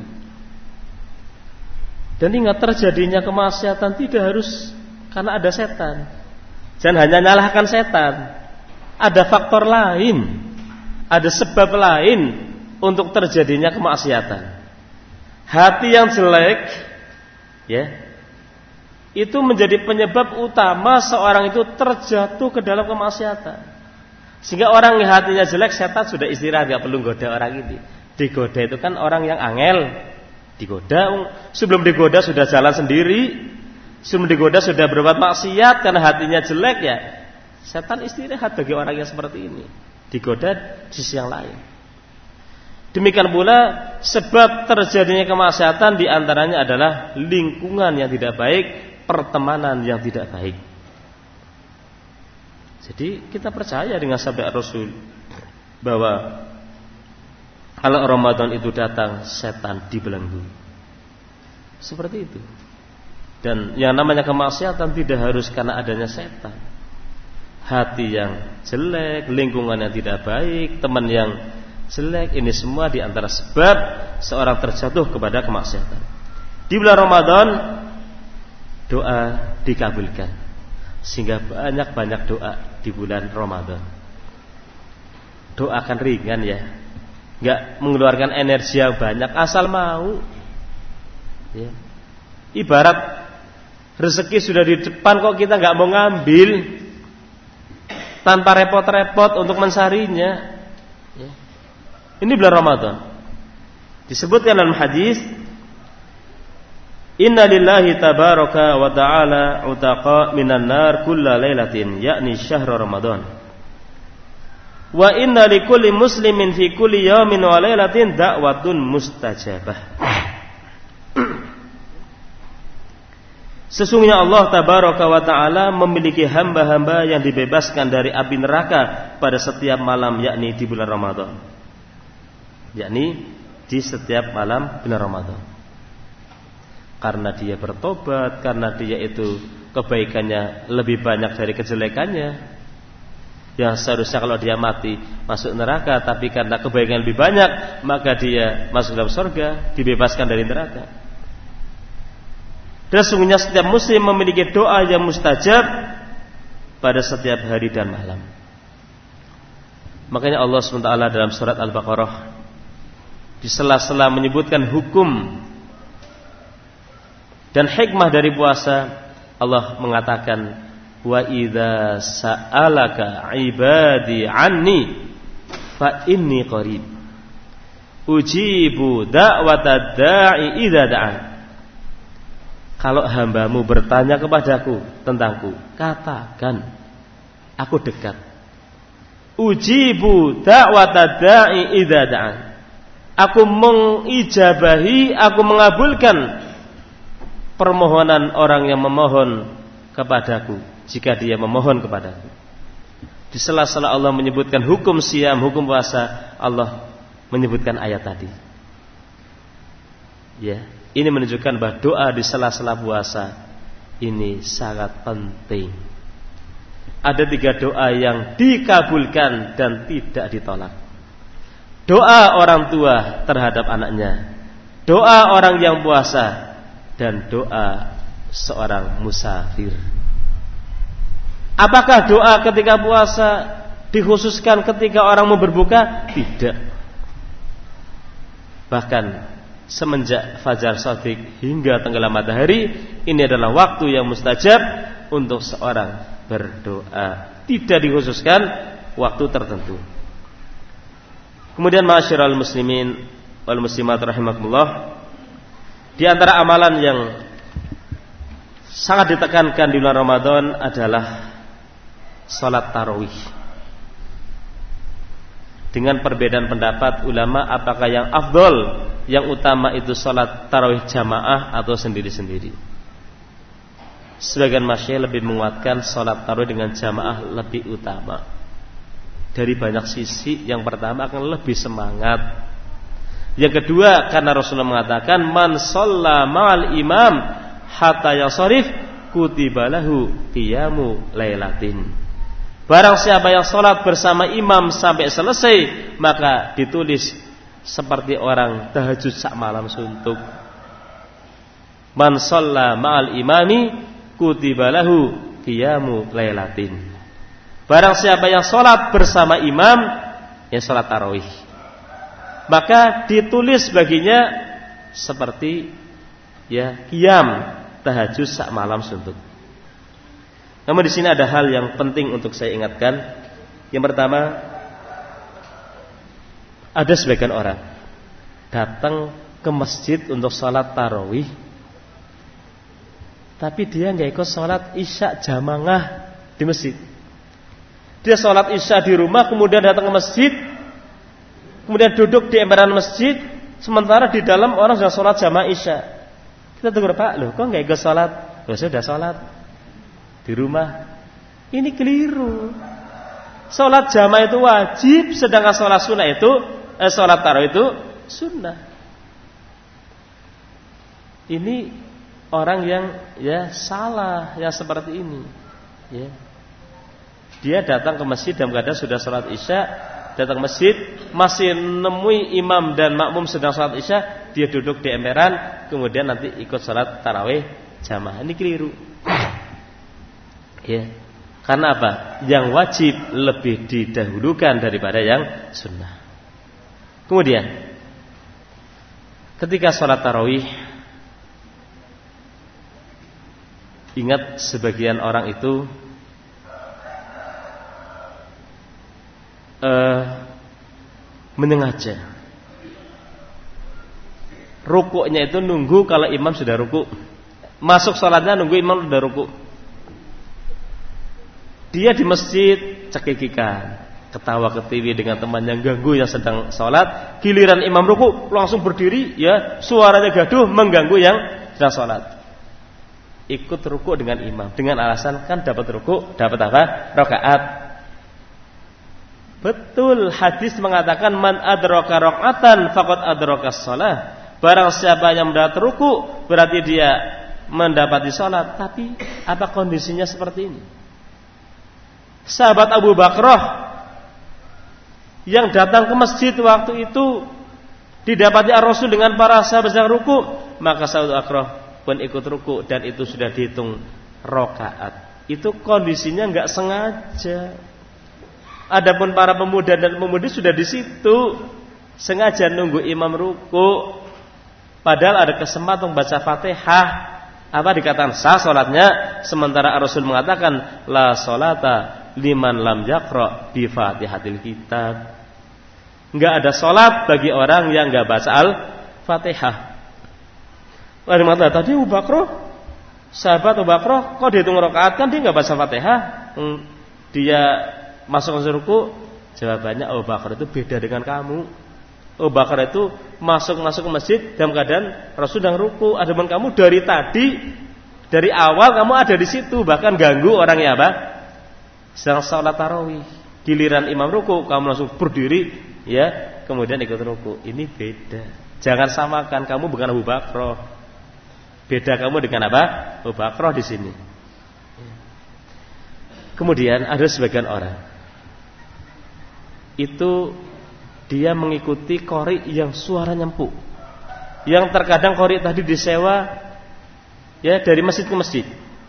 Dan ingat, terjadinya kemaksiatan tidak harus karena ada setan. Jangan hanya nyalahkan setan. Ada faktor lain, ada sebab lain untuk terjadinya kemaksiatan. Hati yang jelek ya, itu menjadi penyebab utama seorang itu terjatuh ke dalam kemaksiatan. Sehingga orang yang hatinya jelek, setan sudah istirahat, gak perlu goda orang ini. Digoda itu kan orang yang angel. Digoda, sebelum digoda sudah jalan sendiri, sebelum digoda sudah berbuat maksiat karena hatinya jelek ya. Setan istirahat bagi orang yang seperti ini. Digoda di sisi yang lain. Demikian pula sebab terjadinya kemaksiatan diantaranya adalah lingkungan yang tidak baik, pertemanan yang tidak baik. Jadi kita percaya dengan sabda Rasul bahwa kalau Ramadan itu datang, setan dibelenggu. Seperti itu. Dan yang namanya kemaksiatan tidak harus karena adanya setan. Hati yang jelek, lingkungan yang tidak baik, teman yang jelek, ini semua di antara sebab seorang terjatuh kepada kemaksiatan. Di bulan Ramadan doa dikabulkan, sehingga banyak-banyak doa di bulan Ramadan. Doakan ringan ya, nggak mengeluarkan energi yang banyak, asal mau. Ya. Ibarat rezeki sudah di depan kok kita nggak mau ngambil, tanpa repot-repot untuk mencarinya. Ya. Ini bulan Ramadan. Disebutkan dalam hadis, Inna lillahi tabaraka wa ta'ala utaqa minan nar kulla lailatin, yakni syahr Ramadan. Wa inna likulli muslimin fi kulli yawmin wa lailatin da'watun mustajabah. Sesungguhnya Allah tabaraka wa ta'ala memiliki hamba-hamba yang dibebaskan dari api neraka pada setiap malam, yakni di bulan Ramadan. Yakni di setiap malam bulan Ramadan. Karena dia bertobat, karena dia itu kebaikannya lebih banyak dari kejelekannya. Yang seharusnya kalau dia mati masuk neraka, tapi karena kebaikan lebih banyak, maka dia masuk dalam surga, dibebaskan dari neraka. Dan sesungguhnya setiap muslim memiliki doa yang mustajab pada setiap hari dan malam. Makanya Allah subhanahu wa taala dalam surat Al-Baqarah di sela-sela menyebutkan hukum dan hikmah dari puasa, Allah mengatakan, wa idza sa'alaka ibadi anni fa inni qarib ujibu da'watad da'i idza da'an. Kalau hambamu bertanya kepadaku tentangku, katakan aku dekat. Ujibu da'watad da'i idza da'an. Aku mengijabahi, aku mengabulkan permohonan orang yang memohon kepadaku jika dia memohon kepadaku. Di sela-sela Allah menyebutkan hukum siam, hukum puasa, Allah menyebutkan ayat tadi. Ya, ini menunjukkan bahwa doa di sela-sela puasa ini sangat penting. Ada tiga doa yang dikabulkan dan tidak ditolak. Doa orang tua terhadap anaknya, doa orang yang puasa, dan doa seorang musafir. Apakah doa ketika puasa dikhususkan ketika orang mau berbuka? Tidak. Bahkan semenjak fajar shadiq hingga tenggelam matahari, ini adalah waktu yang mustajab untuk seorang berdoa. Tidak dikhususkan waktu tertentu. Kemudian ma'asyiral muslimin wal muslimat rahimakumullah, di antara amalan yang sangat ditekankan di bulan Ramadan adalah salat tarawih. Dengan perbedaan pendapat ulama apakah yang afdol, yang utama itu salat tarawih jamaah atau sendiri-sendiri. Sebagian masyayikh lebih menguatkan salat tarawih dengan jamaah lebih utama. Dari banyak sisi, yang pertama akan lebih semangat. Yang kedua, karena Rasulullah mengatakan man shalla ma'al imam hatta yasharif kutiba lahu qiyamu lailatin. Barang siapa yang salat bersama imam sampai selesai, maka ditulis seperti orang tahajud sak malam suntuk. Man shalla ma'al imami kutiba lahu qiyamu lailatin. Barang siapa yang salat bersama imam, yang salat tarawih, maka ditulis baginya seperti ya qiyam tahajud sak malam suntuk. Namun di sini ada hal yang penting untuk saya ingatkan. Yang pertama, ada sebagian orang datang ke masjid untuk salat tarawih, tapi dia nggak ikut salat isya jamaah di masjid. Dia salat isya di rumah, kemudian datang ke masjid, kemudian duduk di emperan masjid, sementara di dalam orang sudah sholat jamaah isya. Kita tegur, Pak, loh kok nggak ikut sholat? Loh saya sudah sholat di rumah. Ini keliru. Sholat jamaah itu wajib, sedangkan sholat sunnah itu, eh, sholat tarawih itu sunnah. Ini orang yang ya salah, yang seperti ini. Ya. Dia datang ke masjid dalam keadaan sudah sholat isya, datang ke masjid masih nemui imam dan makmum sedang sholat isya, dia duduk di emperan, kemudian nanti ikut sholat tarawih jamaah. Ini keliru. Ya. Karena apa? Yang wajib lebih didahulukan daripada yang sunnah. Kemudian ketika sholat tarawih, ingat sebagian orang itu uh, menyengaja rukuknya itu nunggu kalau imam sudah rukuk. Masuk sholatnya nunggu imam sudah rukuk. Dia di masjid cekikikan, ketawa ketiwi dengan teman yang ganggu yang sedang sholat. Giliran imam rukuk langsung berdiri, ya suaranya gaduh mengganggu yang sedang sholat. Ikut rukuk dengan imam dengan alasan kan dapat rukuk, dapat apa? Rakaat. Betul, hadis mengatakan man adraka rakaatan faqad adraka shalah. Barang siapa yang mendapat rukuk berarti dia mendapati sholat. Tapi apa kondisinya seperti ini? Sahabat Abu Bakrah yang datang ke masjid waktu itu didapati Ar-Rasul dengan para sahabat yang ruku, maka sahabat Abu Bakrah pun ikut ruku dan itu sudah dihitung rakaat. Itu kondisinya enggak sengaja. Adapun para pemuda dan pemudi sudah di situ sengaja nunggu imam ruku, padahal ada kesempatan baca Fatihah. Apa dikatakan sah salatnya, sementara Ar-Rasul mengatakan la salata liman lam yaqra bi Fatihatil kitab. Enggak ada salat bagi orang yang enggak baca Al-Fatihah. Lalu mengatakan tadi Abu Bakrah, sahabat Abu Bakrah kok dihitung rakaat kan dia enggak baca Fatihah. Hmm, dia masuk ke ruku. Jawabannya Abu Bakrah itu beda dengan kamu. Abu Bakrah itu masuk-masuk ke masjid dalam keadaan Rasul sedang ruku. Adapun kamu dari tadi, dari awal kamu ada di situ, bahkan ganggu orang ya apa? Sedang sholat tarawih. Giliran imam ruku, kamu langsung berdiri, ya, kemudian ikut ruku. Ini beda. Jangan samakan, kamu bukan Abu Bakrah. Beda kamu dengan apa? Abu Bakrah di sini. Kemudian ada sebagian orang itu dia mengikuti qori yang suaranya empuk. Yang terkadang qori tadi disewa ya dari masjid ke masjid.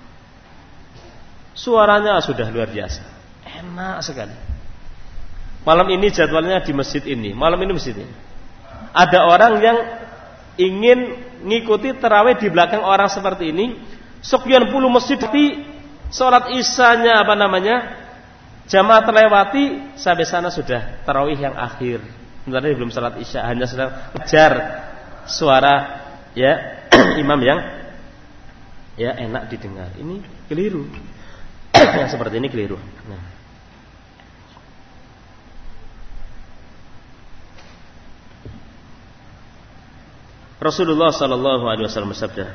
Suaranya sudah luar biasa, enak sekali. Malam ini jadwalnya di masjid ini, malam ini masjid ini. Ada orang yang ingin ngikuti tarawih di belakang orang seperti ini. Sekian puluh masjid di sholat isyanya apa namanya jamaah terlewati, sampai sana sudah tarawih yang akhir. Sebenarnya belum sholat isya, hanya sedang kejar suara ya imam yang ya enak didengar. Ini keliru. Yang seperti ini keliru. Nah. Rasulullah sallallahu alaihi wasallam bersabda,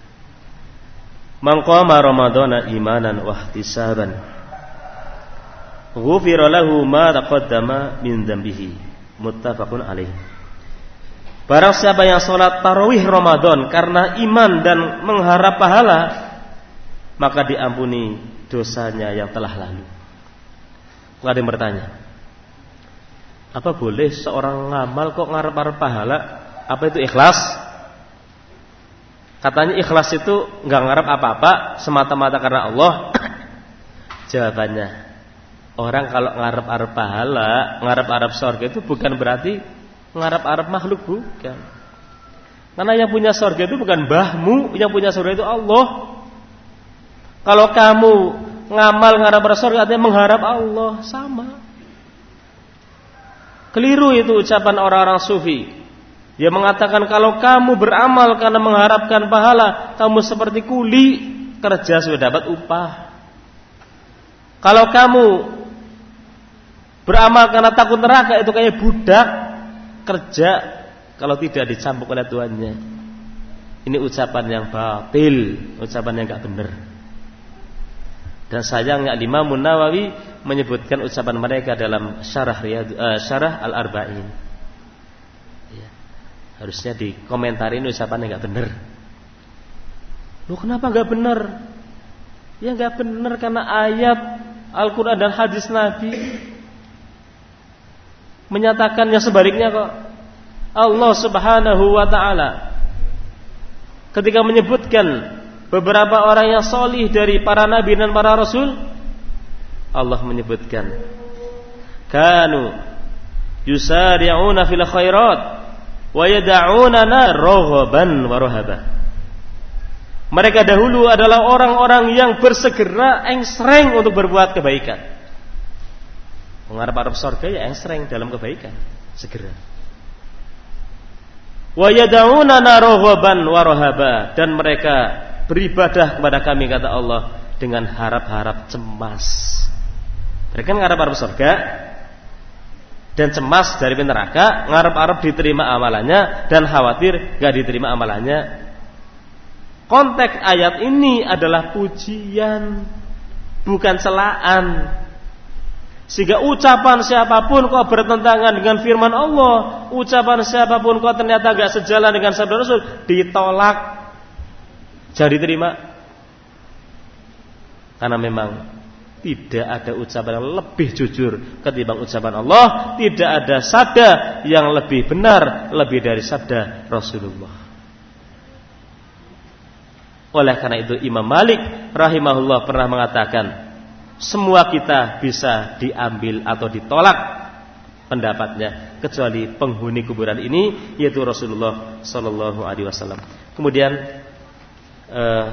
"Man qama ramadhana imanan wa ihtisaban, ghufira lahu ma taqaddama min dzambihi." Muttafaqun alaih. Barang siapa yang salat tarawih Ramadan karena iman dan mengharap pahala, maka diampuni dosanya yang telah lalu. Ada yang bertanya, apa boleh seorang ngamal kok ngarep-ngarep pahala? Apa itu ikhlas? Katanya ikhlas itu nggak ngarep apa-apa, semata-mata karena Allah. Jawabannya, orang kalau ngarep-ngarep pahala, ngarep-ngarep surga itu bukan berarti ngarep-ngarep makhluk, bukan. Karena yang punya surga itu bukan mbahmu, yang punya surga itu Allah. Kalau kamu ngamal ngarep-ngarep surga artinya mengharap Allah, sama. Keliru itu ucapan orang-orang sufi. Dia mengatakan kalau kamu beramal karena mengharapkan pahala, kamu seperti kuli, kerja sudah dapat upah. Kalau kamu beramal karena takut neraka, itu kayak budak, kerja kalau tidak dicambuk oleh tuannya. Ini ucapan yang batil, ucapan yang enggak benar. Dan sayangnya Imam Nawawi menyebutkan ucapan mereka dalam syarah Riyad, uh, syarah Al-Arba'in. Ya. Harusnya dikomentarin ucapan yang enggak benar. Loh, kenapa enggak benar? Ya enggak benar karena ayat Al-Qur'an dan hadis Nabi menyatakan yang sebaliknya kok. Allah Subhanahu wa taala ketika menyebutkan beberapa orang yang solih dari para nabi dan para rasul, Allah menyebutkan kanu yusari'una fil khairat wa yad'unana raghaban wa rahaban. Mereka dahulu adalah orang-orang yang bersegera engsreng untuk berbuat kebaikan. Mengharap surga ya engsreng dalam kebaikan, segera. Wa yad'unana raghaban wa rahaba, dan mereka beribadah kepada kami, kata Allah, dengan harap-harap cemas. Mereka ngarep-arep surga dan cemas dari neraka, ngarep-arep diterima amalannya dan khawatir gak diterima amalannya. Konteks ayat ini adalah pujian, bukan celaan. Sehingga ucapan siapapun kok bertentangan dengan firman Allah, ucapan siapapun kok ternyata gak sejalan dengan sabda Rasul, ditolak, jadi diterima. Karena memang tidak ada ucapan yang lebih jujur ketimbang ucapan Allah, tidak ada sabda yang lebih benar lebih dari sabda Rasulullah. Oleh karena itu Imam Malik rahimahullah pernah mengatakan, semua kita bisa diambil atau ditolak pendapatnya kecuali penghuni kuburan ini, yaitu Rasulullah Sallallahu Alaihi Wasallam. Kemudian eh,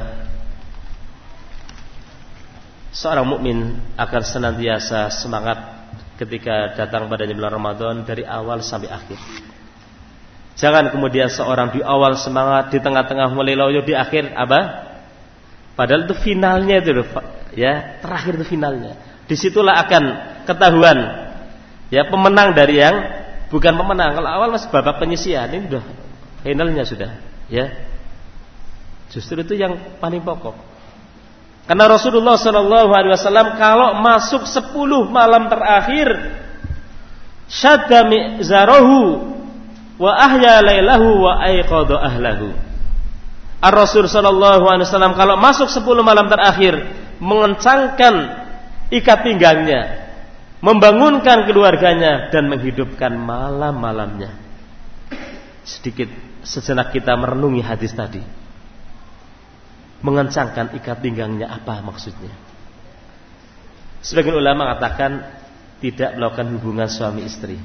seorang mukmin akan senantiasa semangat ketika datang padanya bulan Ramadan dari awal sampai akhir. Jangan kemudian seorang di awal semangat, di tengah-tengah mulai loyo, di akhir apa? Padahal itu finalnya itu, ya, terakhir itu finalnya. Disitulah akan ketahuan, ya, pemenang dari yang bukan pemenang. Kalau awal masih babak penyisian, ini sudah finalnya sudah, ya. Justru itu yang paling pokok. Karena Rasulullah Shallallahu Alaihi Wasallam kalau masuk sepuluh malam terakhir, syadda mi'zarahu wa ahya lailahu wa aiqadha ahlahu. Ar-Rasul sallallahu alaihi wasallam kalau masuk sepuluh malam terakhir mengencangkan ikat pinggangnya, membangunkan keluarganya dan menghidupkan malam-malamnya. Sedikit sejenak kita merenungi hadis tadi. Mengencangkan ikat pinggangnya, apa maksudnya? Sebagian ulama mengatakan tidak melakukan hubungan suami istri.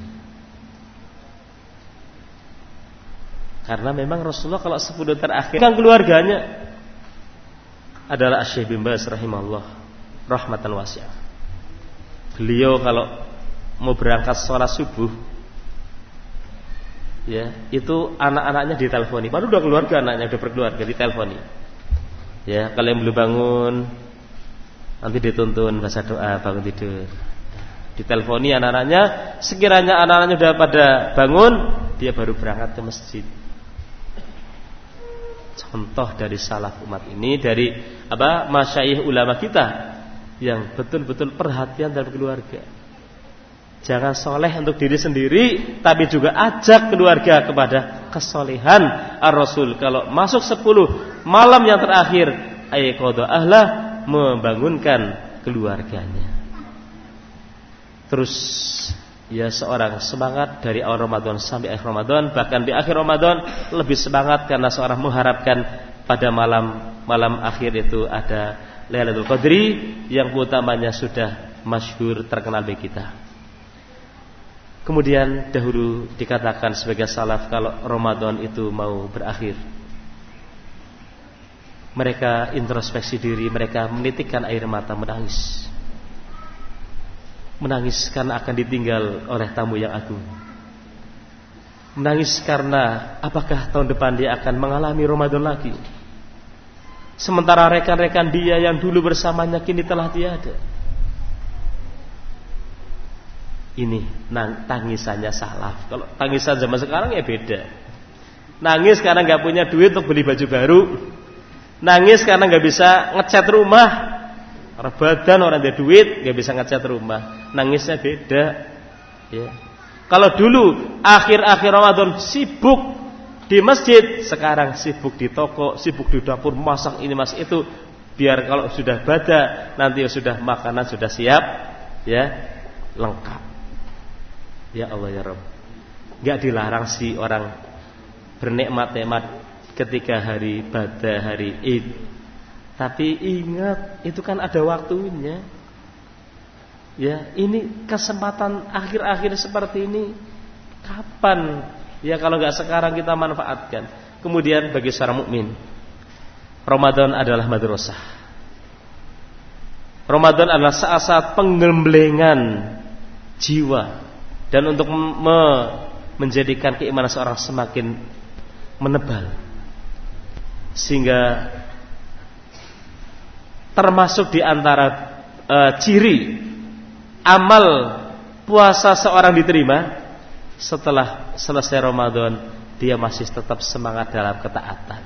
Karena memang Rasulullah kalau sepuluh terakhir kan keluarganya adalah Syekh bin Baz rahimahullah rahmatan wasi'ah. Beliau kalau mau berangkat sholat subuh, ya, itu anak-anaknya diteleponi. Baru udah keluarga, anaknya udah berkeluarga, diteleponi. Ya, kalau yang belum bangun nanti dituntun baca doa bangun tidur. Diteleponi anak-anaknya, sekiranya anak-anaknya udah pada bangun, dia baru berangkat ke masjid. Contoh dari salaf umat ini, dari apa masyayikh ulama kita yang betul-betul perhatian dalam keluarga. Jangan soleh untuk diri sendiri, tapi juga ajak keluarga kepada kesolehan. Ar-Rasul kalau masuk sepuluh malam yang terakhir, aiqadha ahlah, membangunkan keluarganya. Terus ya, seorang semangat dari awal Ramadan sampai akhir Ramadan, bahkan di akhir Ramadan lebih semangat karena seorang mengharapkan pada malam malam akhir itu ada Lailatul Qadri yang utamanya sudah masyhur terkenal bagi kita. Kemudian dahulu dikatakan sebagai salaf kalau Ramadan itu mau berakhir, mereka introspeksi diri, mereka menitikkan air mata, menangis. Menangis karena akan ditinggal oleh tamu yang agung. Menangis karena apakah tahun depan dia akan mengalami Ramadan lagi, sementara rekan-rekan dia yang dulu bersamanya kini telah tiada. Ini nang, tangisannya salaf. Kalau tangisan zaman sekarang ya beda. Nangis karena nggak punya duit untuk beli baju baru. Nangis karena nggak bisa ngecat rumah. Rebadan orang ada duit nggak bisa ngecat rumah. Nangisnya beda. Ya. Kalau dulu akhir-akhir Ramadan sibuk di masjid, sekarang sibuk di toko, sibuk di dapur, masak ini masak itu, biar kalau sudah bada nanti sudah makanan sudah siap, ya lengkap. Ya Allah ya Rabb, nggak dilarang sih orang bernikmat-nikmat ketika hari bada, hari Id, tapi ingat itu kan ada waktunya. Ya, ini kesempatan akhir-akhir seperti ini kapan? Ya kalau nggak sekarang kita manfaatkan. Kemudian bagi seorang mukmin, Ramadan adalah madrasah. Ramadan adalah saat-saat penggemblengan jiwa dan untuk me- menjadikan keimanan seorang semakin menebal, sehingga termasuk di antara uh, ciri amal puasa seorang diterima setelah selesai Ramadan, dia masih tetap semangat dalam ketaatan.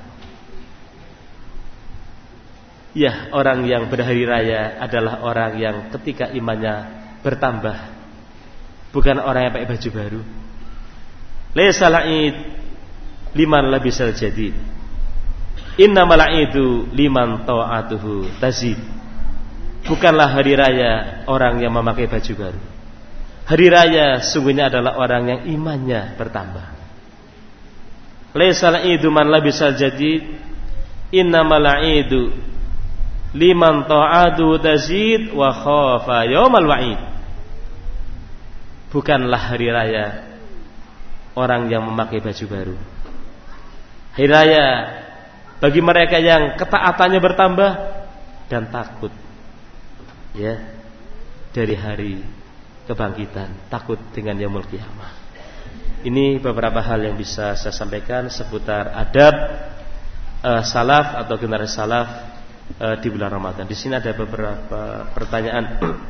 Ya, orang yang berhari raya adalah orang yang ketika imannya bertambah, bukan orang yang pakai baju baru. Laisal id liman labisal jadid, innamal idu liman ta'atuhu tazid. Bukanlah hari raya orang yang memakai baju baru. Hari raya sungguhnya adalah orang yang imannya bertambah. Laisal idu man labisal jadid, innamal idu liman ta'adu tazid wa khafa yaumal wa'id. Bukanlah hari raya orang yang memakai baju baru. Hari raya bagi mereka yang ketaatannya bertambah dan takut, ya, dari hari kebangkitan, takut dengan yaumul qiyamah. Ini beberapa hal yang bisa saya sampaikan seputar adab uh, salaf atau generasi salaf uh, di bulan Ramadan. Di sini ada beberapa pertanyaan.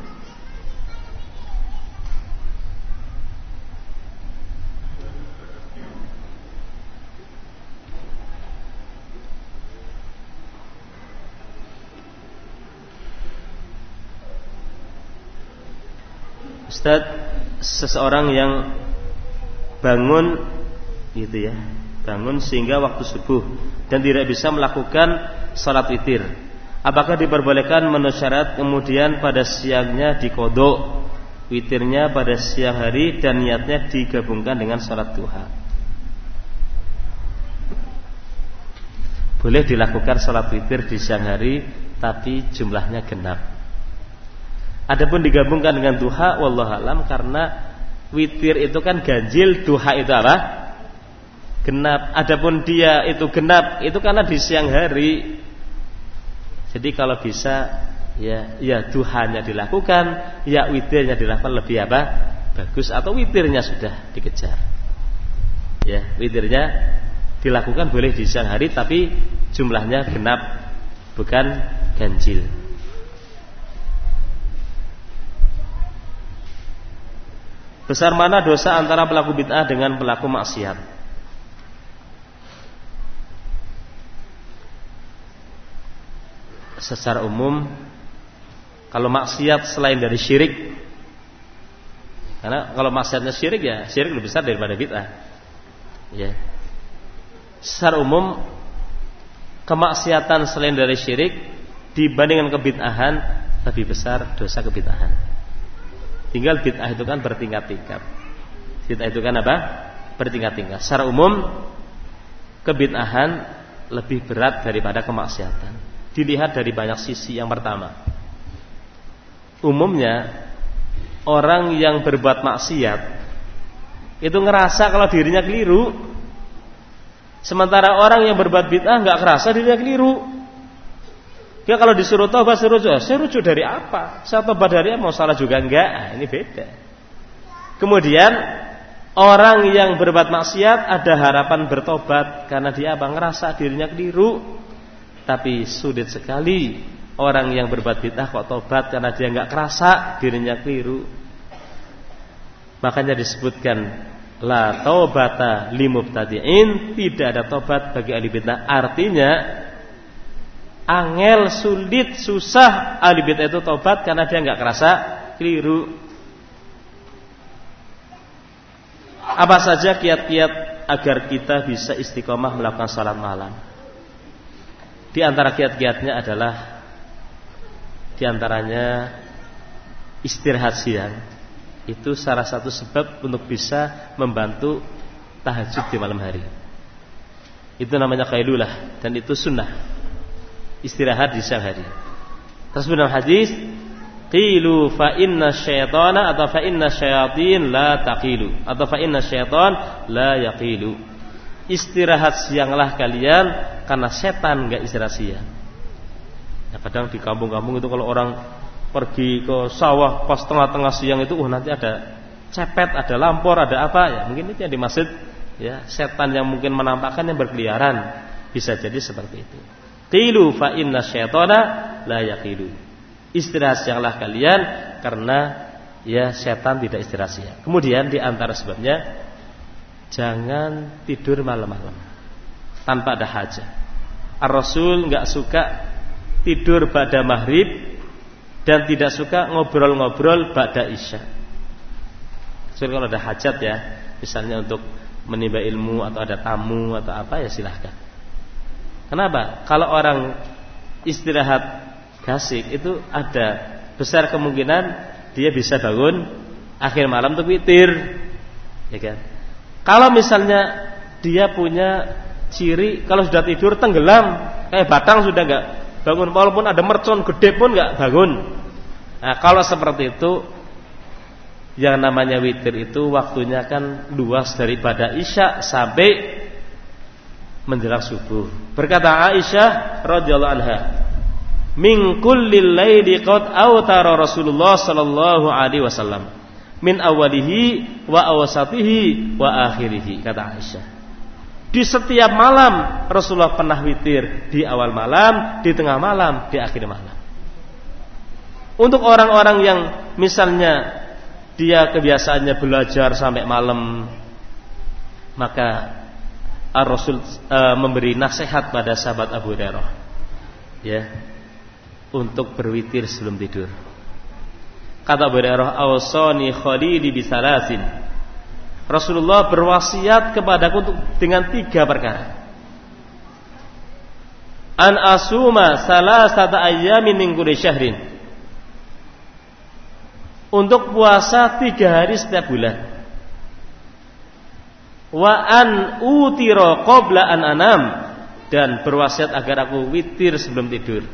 Ustaz, seseorang yang bangun gitu ya, bangun sehingga waktu subuh dan tidak bisa melakukan salat witir, apakah diperbolehkan menurut syarat kemudian pada siangnya diqodho witirnya pada siang hari dan niatnya digabungkan dengan salat duha? Boleh dilakukan salat witir di siang hari tapi jumlahnya genap. Adapun digabungkan dengan duha, wallahualam, karena witir itu kan ganjil, duha itu apa? Genap. Adapun dia itu genap, itu karena di siang hari. Jadi kalau bisa, ya, ya duhanya dilakukan, ya witirnya dilakukan lebih apa? Bagus. Atau witirnya sudah dikejar. Ya, witirnya dilakukan boleh di siang hari, tapi jumlahnya genap, bukan ganjil. Besar mana dosa antara pelaku bid'ah dengan pelaku maksiat? Secara umum, kalau maksiat selain dari syirik, karena kalau maksiatnya syirik, ya syirik lebih besar daripada bid'ah. Ya. Secara umum, kemaksiatan selain dari syirik dibandingkan kebid'ahan lebih besar dosa kebid'ahan. Tinggal bid'ah itu kan bertingkat-tingkat. Bid'ah itu kan apa? Bertingkat-tingkat. Secara umum, kebid'ahan lebih berat daripada kemaksiatan. Dilihat dari banyak sisi. Yang pertama, umumnya orang yang berbuat maksiat itu ngerasa kalau dirinya keliru, sementara orang yang berbuat bid'ah nggak ngerasa dirinya keliru. Ya kalau disuruh tobat, suruh rujuk, saya rujuk dari apa? Saya tobat dari apa? Mau salah juga enggak? Nah, ini beda. Kemudian orang yang berbuat maksiat ada harapan bertobat karena dia apa? Ngerasa dirinya keliru. Tapi sulit sekali orang yang berbuat bid'ah kok tobat karena dia enggak kerasa dirinya keliru. Makanya disebutkan la taubata limubtadi'in, tidak ada tobat bagi ahli bid'ah. Artinya angel, sulit, susah ahli bid'ah itu tobat karena dia enggak kerasa keliru. Apa saja kiat-kiat agar kita bisa istiqomah melakukan salat malam? Di antara kiat-kiatnya adalah di antaranya istirahat siang. Itu salah satu sebab untuk bisa membantu tahajud di malam hari. Itu namanya qailulah dan itu sunnah. Istirahat di siang hari. Terus dalam hadis, qilu fa inna syaitana atau fa inna syayatin la taqilu atau fa inna syaitan la yaqilu. Istirahat sianglah kalian karena setan enggak istirahat siang. Ya, kadang di kampung-kampung itu kalau orang pergi ke sawah pas tengah-tengah siang itu, oh nanti ada cepet, ada lampor, ada apa ya? Mungkin itu yang dimaksud ya, setan yang mungkin menampakkan yang berkeliaran. Bisa jadi seperti itu. Qilu fa inna syaitana la yaqilu. Istirahat sianglah kalian karena ya setan tidak istirahat siang. Kemudian di antara sebabnya jangan tidur malam-malam tanpa ada hajat. Ar-Rasul enggak suka tidur pada maghrib dan tidak suka ngobrol-ngobrol ba'da isya. Kecuali kalau ada hajat ya, misalnya untuk menimba ilmu atau ada tamu atau apa ya silahkan. Kenapa? Kalau orang istirahat gasik itu ada besar kemungkinan dia bisa bangun akhir malam untuk witir, ya kan? Kalau misalnya dia punya ciri kalau sudah tidur tenggelam kayak batang sudah enggak bangun, walaupun ada mercon gede pun enggak bangun. Nah, kalau seperti itu, yang namanya witir itu waktunya kan luas daripada isya sampai menjelang subuh. Berkata Aisyah radhiyallahu anha, "Min kullil laili qad awtara Rasulullah sallallahu alaihi wasallam, min awwalihi wa awsatihi wa akhirih." Kata Aisyah, di setiap malam Rasulullah pernah witir, di awal malam, di tengah malam, di akhir malam. Untuk orang-orang yang misalnya dia kebiasaannya belajar sampai malam, maka Ar-Rasul e, memberi nasihat pada sahabat Abu Hurairah ya, untuk berwitir sebelum tidur. Kata Abu Hurairah, "Awsani khalili bisalasin." Rasulullah berwasiat kepadaku untuk dengan tiga perkara. An asuma salasata ayyamin min kulli syahrin. Untuk puasa tiga hari setiap bulan. Wa an utira qabla an anam, dan berwasiat agar aku witir sebelum tidur.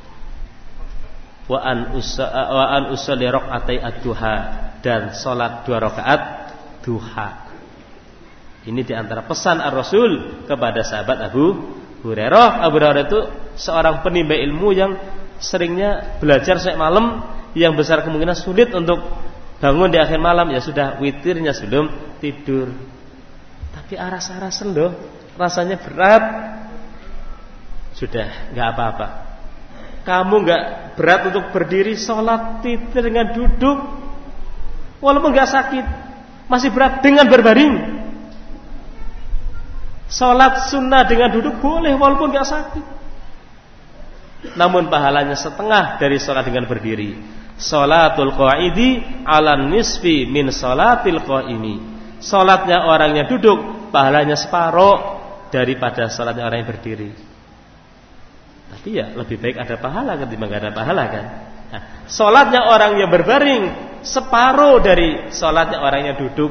Wa an usa wa an usalli rak'atai ad-duha, dan salat dua rakaat duha. Ini diantara pesan Ar-Rasul kepada sahabat Abu Hurairah. Abu Hurairah itu seorang penimba ilmu yang seringnya belajar sampai malam, yang besar kemungkinan sulit untuk bangun di akhir malam. Ya sudah, witirnya sebelum tidur. Tapi aras-arasan loh, rasanya berat. Sudah, nggak apa-apa. Kamu nggak berat untuk berdiri sholat witir dengan duduk, walaupun nggak sakit. Masih berat dengan berbaring. Sholat sunnah dengan duduk boleh walaupun gak sakit, namun pahalanya setengah dari sholat dengan berdiri. Sholatul qa'idi ala nisfi min sholatil qa'imi. Sholatnya orang yang duduk pahalanya separuh daripada sholatnya orang yang berdiri. Tapi ya lebih baik ada pahala ketimbang gak ada pahala kan. Nah, sholatnya orang yang berbaring separuh dari sholatnya orang yang duduk.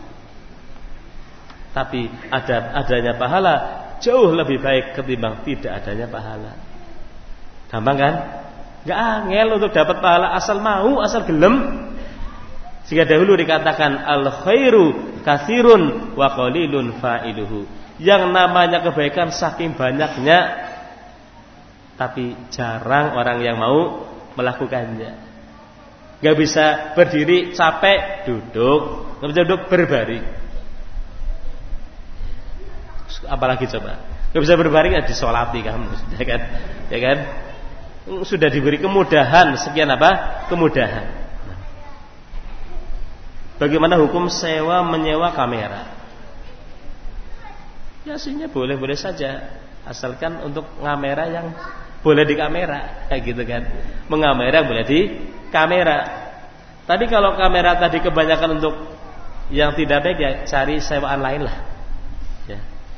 Tapi ada adanya pahala jauh lebih baik ketimbang tidak adanya pahala. Gampang kan? Gak angel untuk dapat pahala, asal mau, asal gelem. Jika dahulu dikatakan al khairu katsirun wa qalilun fa'iluhu. Yang namanya kebaikan saking banyaknya, tapi jarang orang yang mau melakukannya. Gak bisa berdiri capek duduk, gak bisa duduk berbaring. Apalagi coba, gak bisa berbaring ya disolati kamu, ya kan? Ya kan? Sudah diberi kemudahan, sekian apa? Kemudahan. bagaimana hukum sewa menyewa kamera? Ya aslinya boleh-boleh saja, asalkan untuk kamera yang boleh di kamera, kayak gitu kan. Mengamera boleh di kamera. Tapi kalau kamera tadi kebanyakan untuk yang tidak baik, ya cari sewaan lain lah. Ya.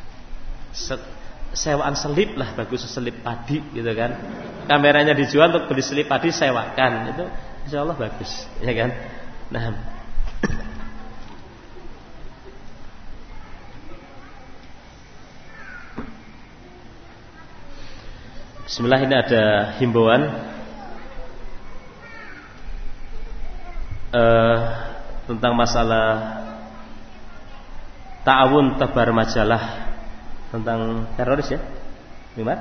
Sewaan selip lah, bagus, selip padi gitu kan. Kameranya dijual untuk beli selip padi, sewakan, itu insya Allah bagus, ya kan. Nah, bismillah, ini ada himbauan uh, tentang masalah ta'awun tebar majalah tentang teroris ya. Gimana?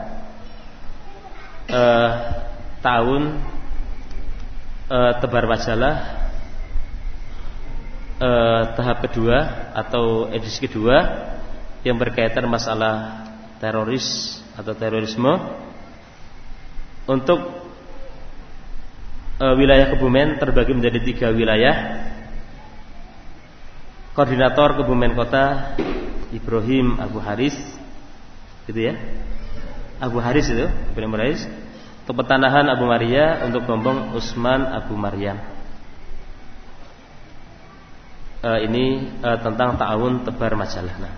Uh, ta'awun uh, tebar majalah uh, tahap kedua atau edisi kedua yang berkaitan masalah teroris atau terorisme. Untuk e, wilayah Kebumen terbagi menjadi tiga wilayah. Koordinator Kebumen Kota Ibrahim Abu Haris, gitu ya. Abu Haris itu, Ibrahim Abu Haris. Untuk Petanahan Abu Maria, untuk Gombong Usman Abu Maryam. E, ini e, tentang ta'awun tebar majalah. Nah,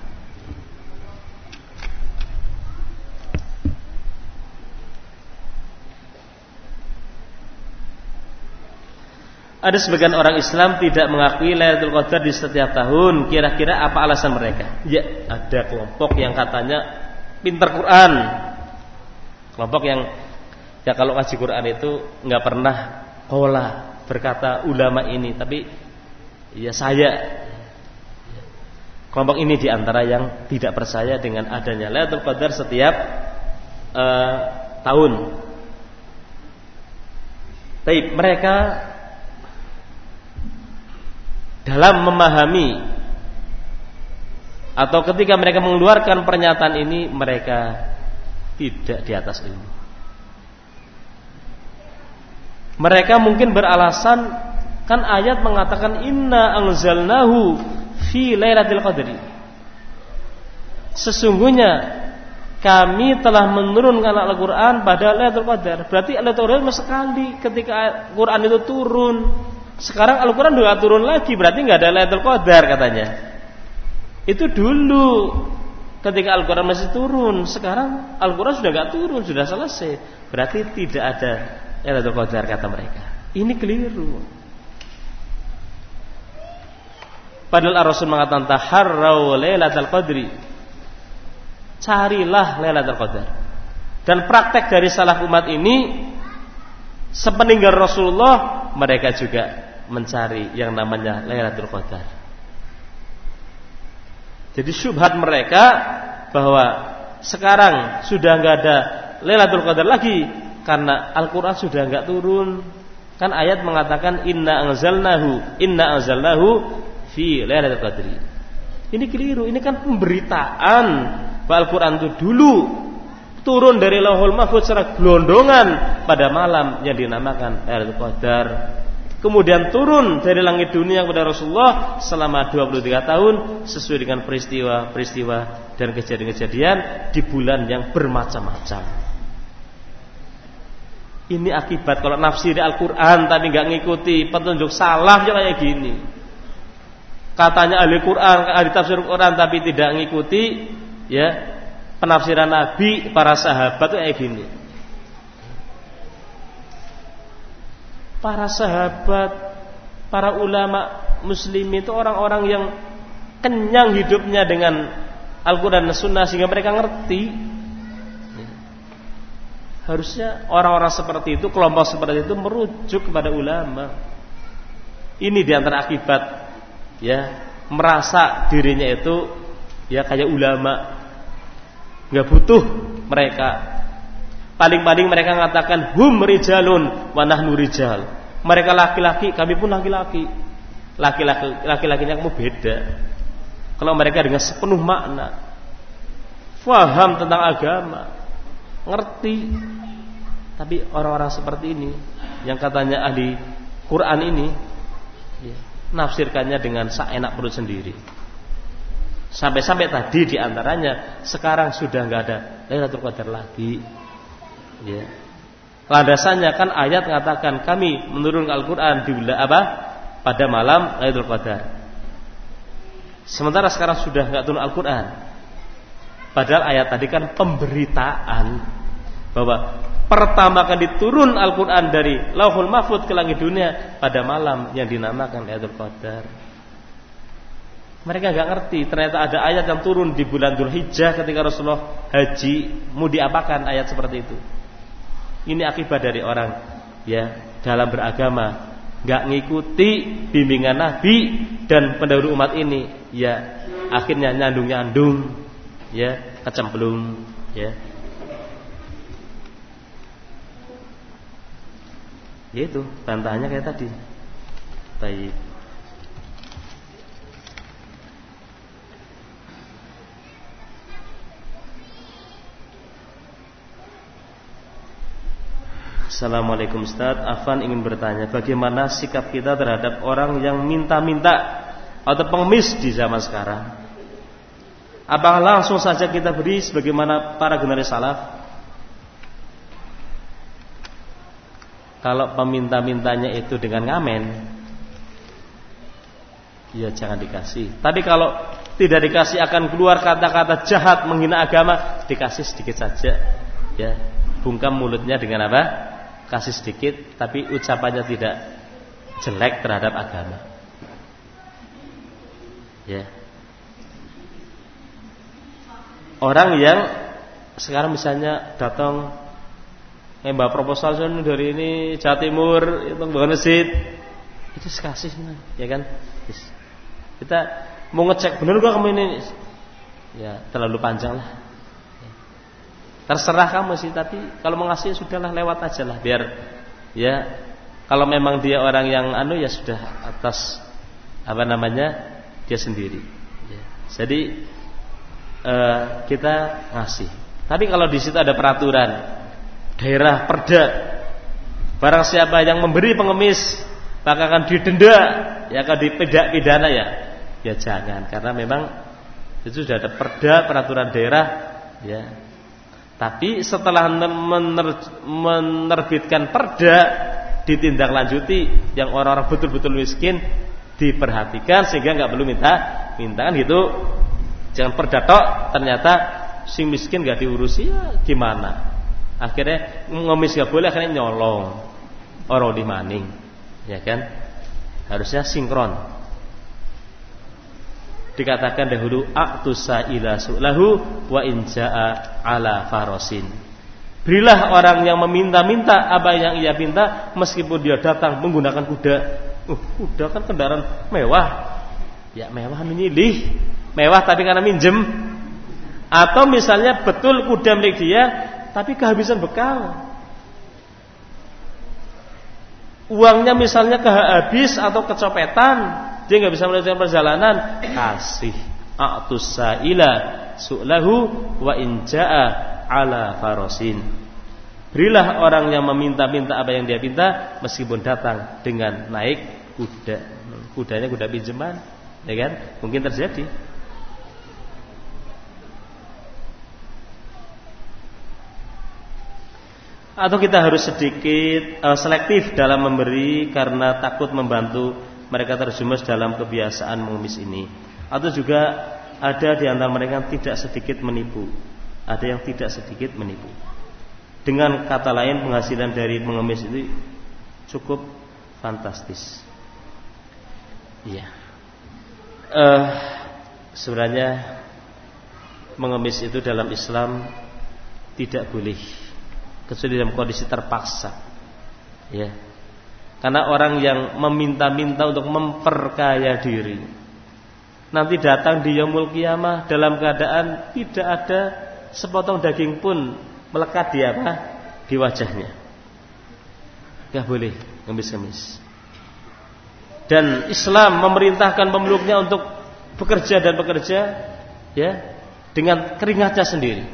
ada sebagian orang Islam tidak mengakui Lailatul Qadar di setiap tahun. Kira-kira apa alasan mereka? Ya, ada kelompok yang katanya pintar Quran. Kelompok yang ya kalau ngaji Quran itu nggak pernah qala berkata ulama ini, tapi ya saya. Kelompok ini diantara yang tidak percaya dengan adanya Lailatul Qadar setiap uh, tahun. Tapi mereka dalam memahami atau ketika mereka mengeluarkan pernyataan ini, mereka tidak di atas ilmu. Mereka mungkin beralasan, kan ayat mengatakan inna anzalnahu fi lailatul qadri. Sesungguhnya kami telah menurunkan Al-Quran pada Lailatul Qadar. Berarti Lailatul Qadar sekali ketika Quran itu turun. Sekarang Al-Quran sudah turun lagi, berarti nggak ada Lailatul Qadar katanya. Itu dulu ketika Al-Quran masih turun. Sekarang Al-Quran sudah nggak turun, sudah selesai. Berarti tidak ada Lailatul Qadar kata mereka. Ini keliru. Padahal Rasul mengatakan taharrau Lailatul Qadri. Carilah Lailatul Qadar. Dan praktek dari salaf umat ini sepeninggal Rasulullah, mereka juga mencari yang namanya Lailatul Qadar. Jadi syubhat mereka bahwa sekarang sudah enggak ada Lailatul Qadar lagi karena Al-Qur'an sudah enggak turun. Kan ayat mengatakan inna anzalnahu inna anzalnahu fi Lailatul Qadri. Ini keliru, ini kan pemberitaan bahwa Al-Qur'an itu dulu turun dari Lauhul Mahfuz secara gelondongan pada malam yang dinamakan Lailatul Qadar. Kemudian turun dari langit dunia kepada Rasulullah selama dua puluh tiga tahun sesuai dengan peristiwa-peristiwa dan kejadian-kejadian di bulan yang bermacam-macam. Ini akibat kalau nafsiri Al-Quran tapi nggak ngikuti petunjuk salaf yang kayak gini. Katanya ahli Quran, ahli tafsir Quran tapi tidak ngikuti ya penafsiran Nabi, para sahabat itu kayak gini. Para sahabat, para ulama muslim itu orang-orang yang kenyang hidupnya dengan Al-Quran dan Sunnah sehingga mereka ngerti. Harusnya orang-orang seperti itu, kelompok seperti itu merujuk kepada ulama. Ini diantara akibat ya merasa dirinya itu ya kayak ulama, nggak butuh mereka. Paling-paling mereka mengatakan hum rijalun wa nahnu rijal. Mereka laki-laki, kami pun laki-laki. Laki-laki laki-lakinya kamu beda. Kalau mereka dengan sepenuh makna, faham tentang agama, ngerti. Tapi orang-orang seperti ini yang katanya ahli Quran ini ya, nafsirkannya dengan seenak perut sendiri. Sampai-sampai tadi diantaranya sekarang sudah nggak ada Lailatul Qadar lagi. Ya. Landasannya kan ayat mengatakan kami menurunkan Al-Quran di bulan apa? Pada malam Lailatul Qadar. Sementara sekarang sudah nggak turun Al-Quran. Padahal ayat tadi kan pemberitaan bahwa pertama kali turun Al-Quran dari Lauhul Mahfuz ke langit dunia pada malam yang dinamakan Lailatul Qadar. Mereka nggak ngerti ternyata ada ayat yang turun di bulan Dzulhijjah ketika Rasulullah haji. Mau diapakan ayat seperti itu? Ini akibat dari orang ya dalam beragama nggak ngikuti bimbingan Nabi dan pendahulu umat ini, ya akhirnya nyandung-nyandung, ya kecemplung, ya. Yaitu bantahannya kayak tadi. Baik. Assalamualaikum Ustaz, Afan ingin bertanya, bagaimana sikap kita terhadap orang yang minta-minta atau pengemis di zaman sekarang? Apakah langsung saja kita beri sebagaimana para generasi salaf? Kalau peminta-mintanya itu dengan ngamen, ya jangan dikasih. Tapi kalau tidak dikasih akan keluar kata-kata jahat menghina agama, dikasih sedikit saja. Ya, bungkam mulutnya dengan apa? Kasih sedikit, tapi ucapannya tidak jelek terhadap agama. Ya. Orang yang sekarang misalnya datang membawa proposal dari ini Jawa Timur, itu bangun masjid, itu kasih, ya kan? Kita mau ngecek benar gak kamu ini? Ya terlalu panjang lah. Terserah kamu sih, tapi kalau mau ngasih sudahlah, lewat aja lah, biar ya kalau memang dia orang yang anu ya sudah atas apa namanya dia sendiri. Ya. Jadi eh, kita ngasih. Tapi kalau di situ ada peraturan daerah perda, barang siapa yang memberi pengemis maka akan didenda, ya akan dipidana ya, ya jangan, karena memang itu sudah ada perda peraturan daerah, ya. Tapi setelah mener, menerbitkan perda ditindaklanjuti, yang orang-orang betul-betul miskin diperhatikan sehingga nggak perlu minta minta kan gitu. Jangan perda tok ternyata si miskin nggak diurusi, ya gimana? Akhirnya ngemis nggak boleh, akhirnya nyolong orang di maning, ya kan? Harusnya sinkron. Dikatakan dahulu aqtusa ila su'lahu wa inja'a ala farosin. Berilah orang yang meminta-minta apa yang ia minta meskipun dia datang menggunakan kuda. Uh, kuda kan kendaraan mewah. Ya mewah menyilih, mewah tapi karena minjem. Atau misalnya betul kuda milik dia tapi kehabisan bekal. Uangnya misalnya kehabis atau kecopetan, dia nggak bisa melanjutkan perjalanan, kasih a'tus sa'ila su'lahu wa inja'a ala farosin. Berilah orang yang meminta-minta apa yang dia minta meskipun datang dengan naik kuda. Kudanya kuda pinjaman, ya kan? Mungkin terjadi. Atau kita harus sedikit uh, selektif dalam memberi karena takut membantu mereka terjerumus dalam kebiasaan mengemis ini. Atau juga ada di antara mereka yang tidak sedikit menipu. Ada yang tidak sedikit menipu. Dengan kata lain, penghasilan dari mengemis itu cukup fantastis. Iya. Uh, sebenarnya mengemis itu dalam Islam tidak boleh, kecuali dalam kondisi terpaksa. Ya. Karena orang yang meminta-minta untuk memperkaya diri, nanti datang di yaumul qiyamah dalam keadaan tidak ada sepotong daging pun melekat di apa? Di wajahnya. Enggak boleh ngemis-ngemis. Dan Islam memerintahkan pemeluknya untuk bekerja dan bekerja, ya, dengan keringatnya sendiri.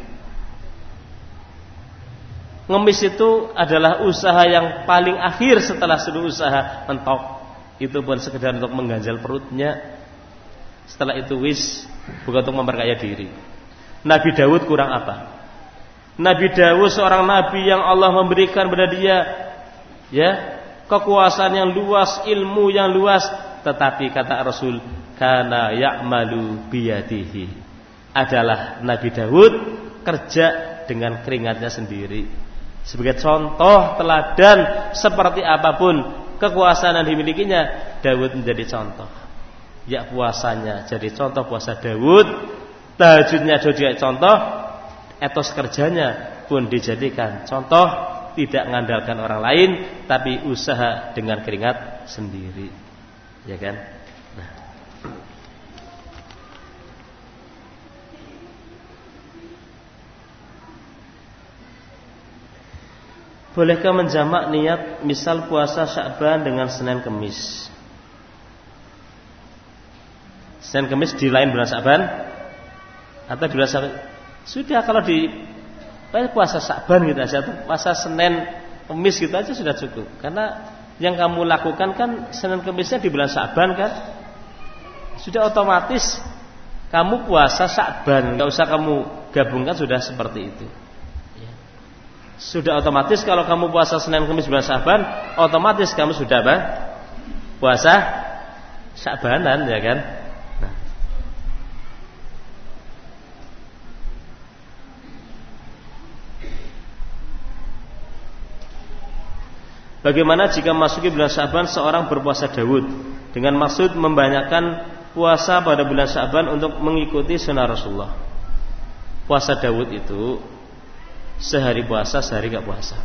Ngemis itu adalah usaha yang paling akhir setelah seluruh usaha mentok. itu pun sekedar untuk mengganjal perutnya. Setelah itu wis, bukan untuk memperkaya diri. Nabi Daud kurang apa? Nabi Daud seorang nabi yang Allah memberikan kepada dia, ya, kekuasaan yang luas, ilmu yang luas, tetapi kata Rasul, kana ya'malu biyadihi. Adalah Nabi Daud kerja dengan keringatnya sendiri. Sebagai contoh teladan seperti apapun kekuasaan yang dimilikinya, Daud menjadi contoh. Ya, puasanya jadi contoh puasa Daud, tahajudnya jadi contoh, etos kerjanya pun dijadikan contoh, tidak mengandalkan orang lain tapi usaha dengan keringat sendiri, ya kan? Nah. Bolehkah menjamak niat misal puasa Sya'ban dengan Senin Kemis? Senin Kemis di lain bulan Sya'ban atau di bulan Sya'ban? Sudah, kalau di puasa Sya'ban gitu aja, puasa Senin Kemis gitu aja sudah cukup. Karena yang kamu lakukan kan Senin Kemisnya di bulan Sya'ban kan, sudah otomatis kamu puasa Sya'ban, nggak usah kamu gabungkan, sudah seperti itu. Sudah otomatis kalau kamu puasa Senin Kemis bulan Sya'ban, otomatis kamu sudah apa? Puasa Sya'banan, ya kan? Nah. Bagaimana jika masuki bulan Sya'ban seorang berpuasa Daud dengan maksud membanyakkan puasa pada bulan Sya'ban untuk mengikuti sunnah Rasulullah? Puasa Daud itu sehari puasa, sehari gak puasa.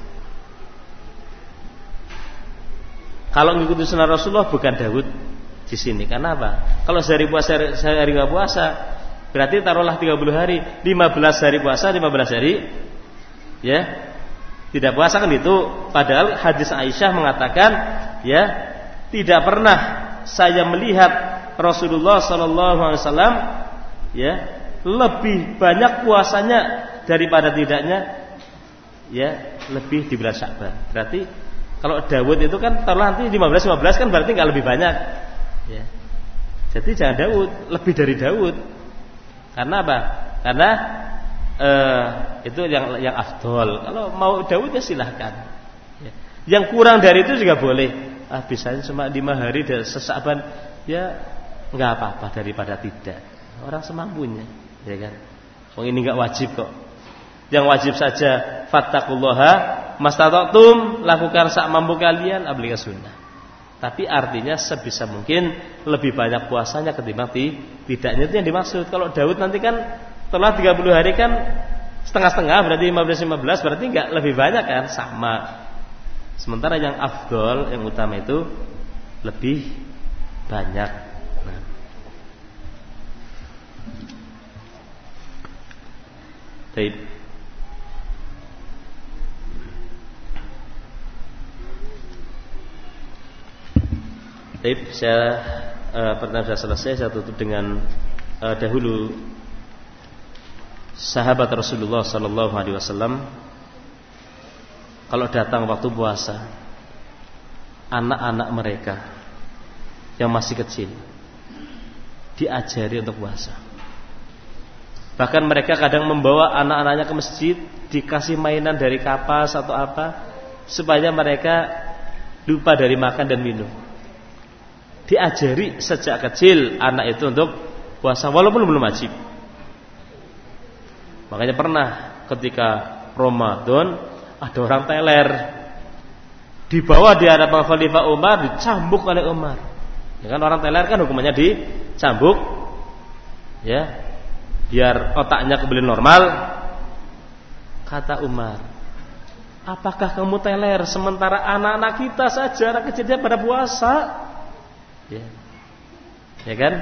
Kalau mengikuti sunnah Rasulullah bukan Daud di sini. Karena apa? Kalau sehari puasa, sehari gak puasa, berarti taruhlah tiga puluh hari, lima belas hari puasa, lima belas hari ya tidak puasa kan itu. Padahal hadis Aisyah mengatakan, ya, tidak pernah saya melihat Rasulullah sallallahu alaihi wasallam ya lebih banyak puasanya daripada tidaknya, ya, lebih di bulan Sya'ban. Berarti kalau Daud itu kan taruhlah nanti lima belas lima belas kan berarti enggak lebih banyak. Ya. Jadi jangan Daud, lebih dari Daud. Karena apa? Karena eh, itu yang yang afdol. Kalau mau Daud ya silahkan. Ya. Yang kurang dari itu juga boleh. Ah, bisanya cuma lima hari dari Sya'ban, ya enggak apa-apa daripada tidak. Orang semampunya, ya kan? Oh, ini enggak wajib kok. Yang wajib saja fattaqullaha mastata'tum, lakukan sak mampu kalian, aplikasi sunnah. Tapi artinya sebisa mungkin lebih banyak puasanya ketimbang tidaknya, itu yang dimaksud. Kalau Daud nanti kan setelah tiga puluh hari kan setengah-setengah, berarti lima belas lima belas, berarti enggak lebih banyak kan, sama. Sementara yang afdol, yang utama itu lebih banyak. Nah. Baik. Baik, saya uh, pernah sudah selesai. Saya tutup dengan uh, dahulu sahabat Rasulullah Sallallahu Alaihi Wasallam kalau datang waktu puasa, anak-anak mereka yang masih kecil diajari untuk puasa. Bahkan mereka kadang membawa anak-anaknya ke masjid, dikasih mainan dari kapas atau apa, supaya mereka lupa dari makan dan minum. Diajari sejak kecil anak itu untuk puasa walaupun belum wajib. Makanya pernah ketika Ramadan ada orang teler, dibawa di hadapan Khalifah Umar, dicambuk oleh Umar. Ya kan, orang teler kan hukumannya dicambuk, ya, biar otaknya kembali normal. Kata Umar, apakah kamu teler sementara anak-anak kita saja anak kecilnya pada puasa? Ya, ya kan?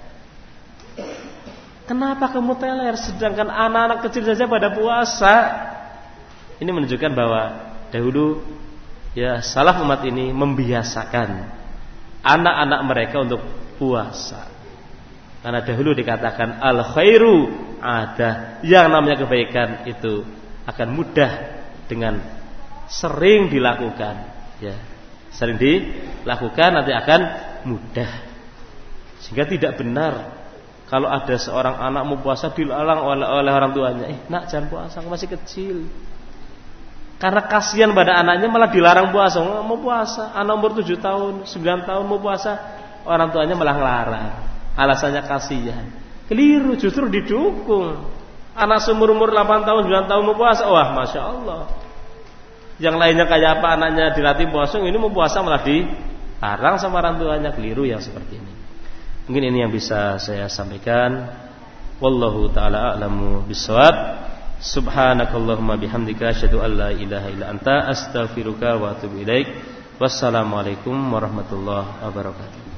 Kenapa kamu teler sedangkan anak-anak kecil saja pada puasa? Ini menunjukkan bahwa dahulu ya salaf umat ini membiasakan anak-anak mereka untuk puasa. Karena dahulu dikatakan al khairu ada, yang namanya kebaikan itu akan mudah dengan sering dilakukan, ya, sering di dilakukan nanti akan mudah. Sehingga tidak benar kalau ada seorang anak mau puasa dilarang oleh, oleh orang tuanya. Eh, nak jangan puasa, masih kecil. Karena kasihan pada anaknya malah dilarang puasa. Mau puasa, anak umur tujuh tahun, sembilan tahun mau puasa, orang tuanya malah ngelarang. Alasannya kasihan. Keliru, justru didukung. Anak seumur-umur delapan tahun, sembilan tahun mau puasa, wah Masya Allah. Yang lainnya kayak apa, anaknya dilatih puasa, ini mau puasa malah dilarang sama orang tuanya. Keliru yang seperti ini. Mungkin ini yang bisa saya sampaikan. Wallahu ta'ala a'lamu bissawab. Subhanakallahumma bihamdika asyhadu an la ilaha illa anta astaghfiruka wa atubu ilaik. Wassalamualaikum warahmatullahi wabarakatuh.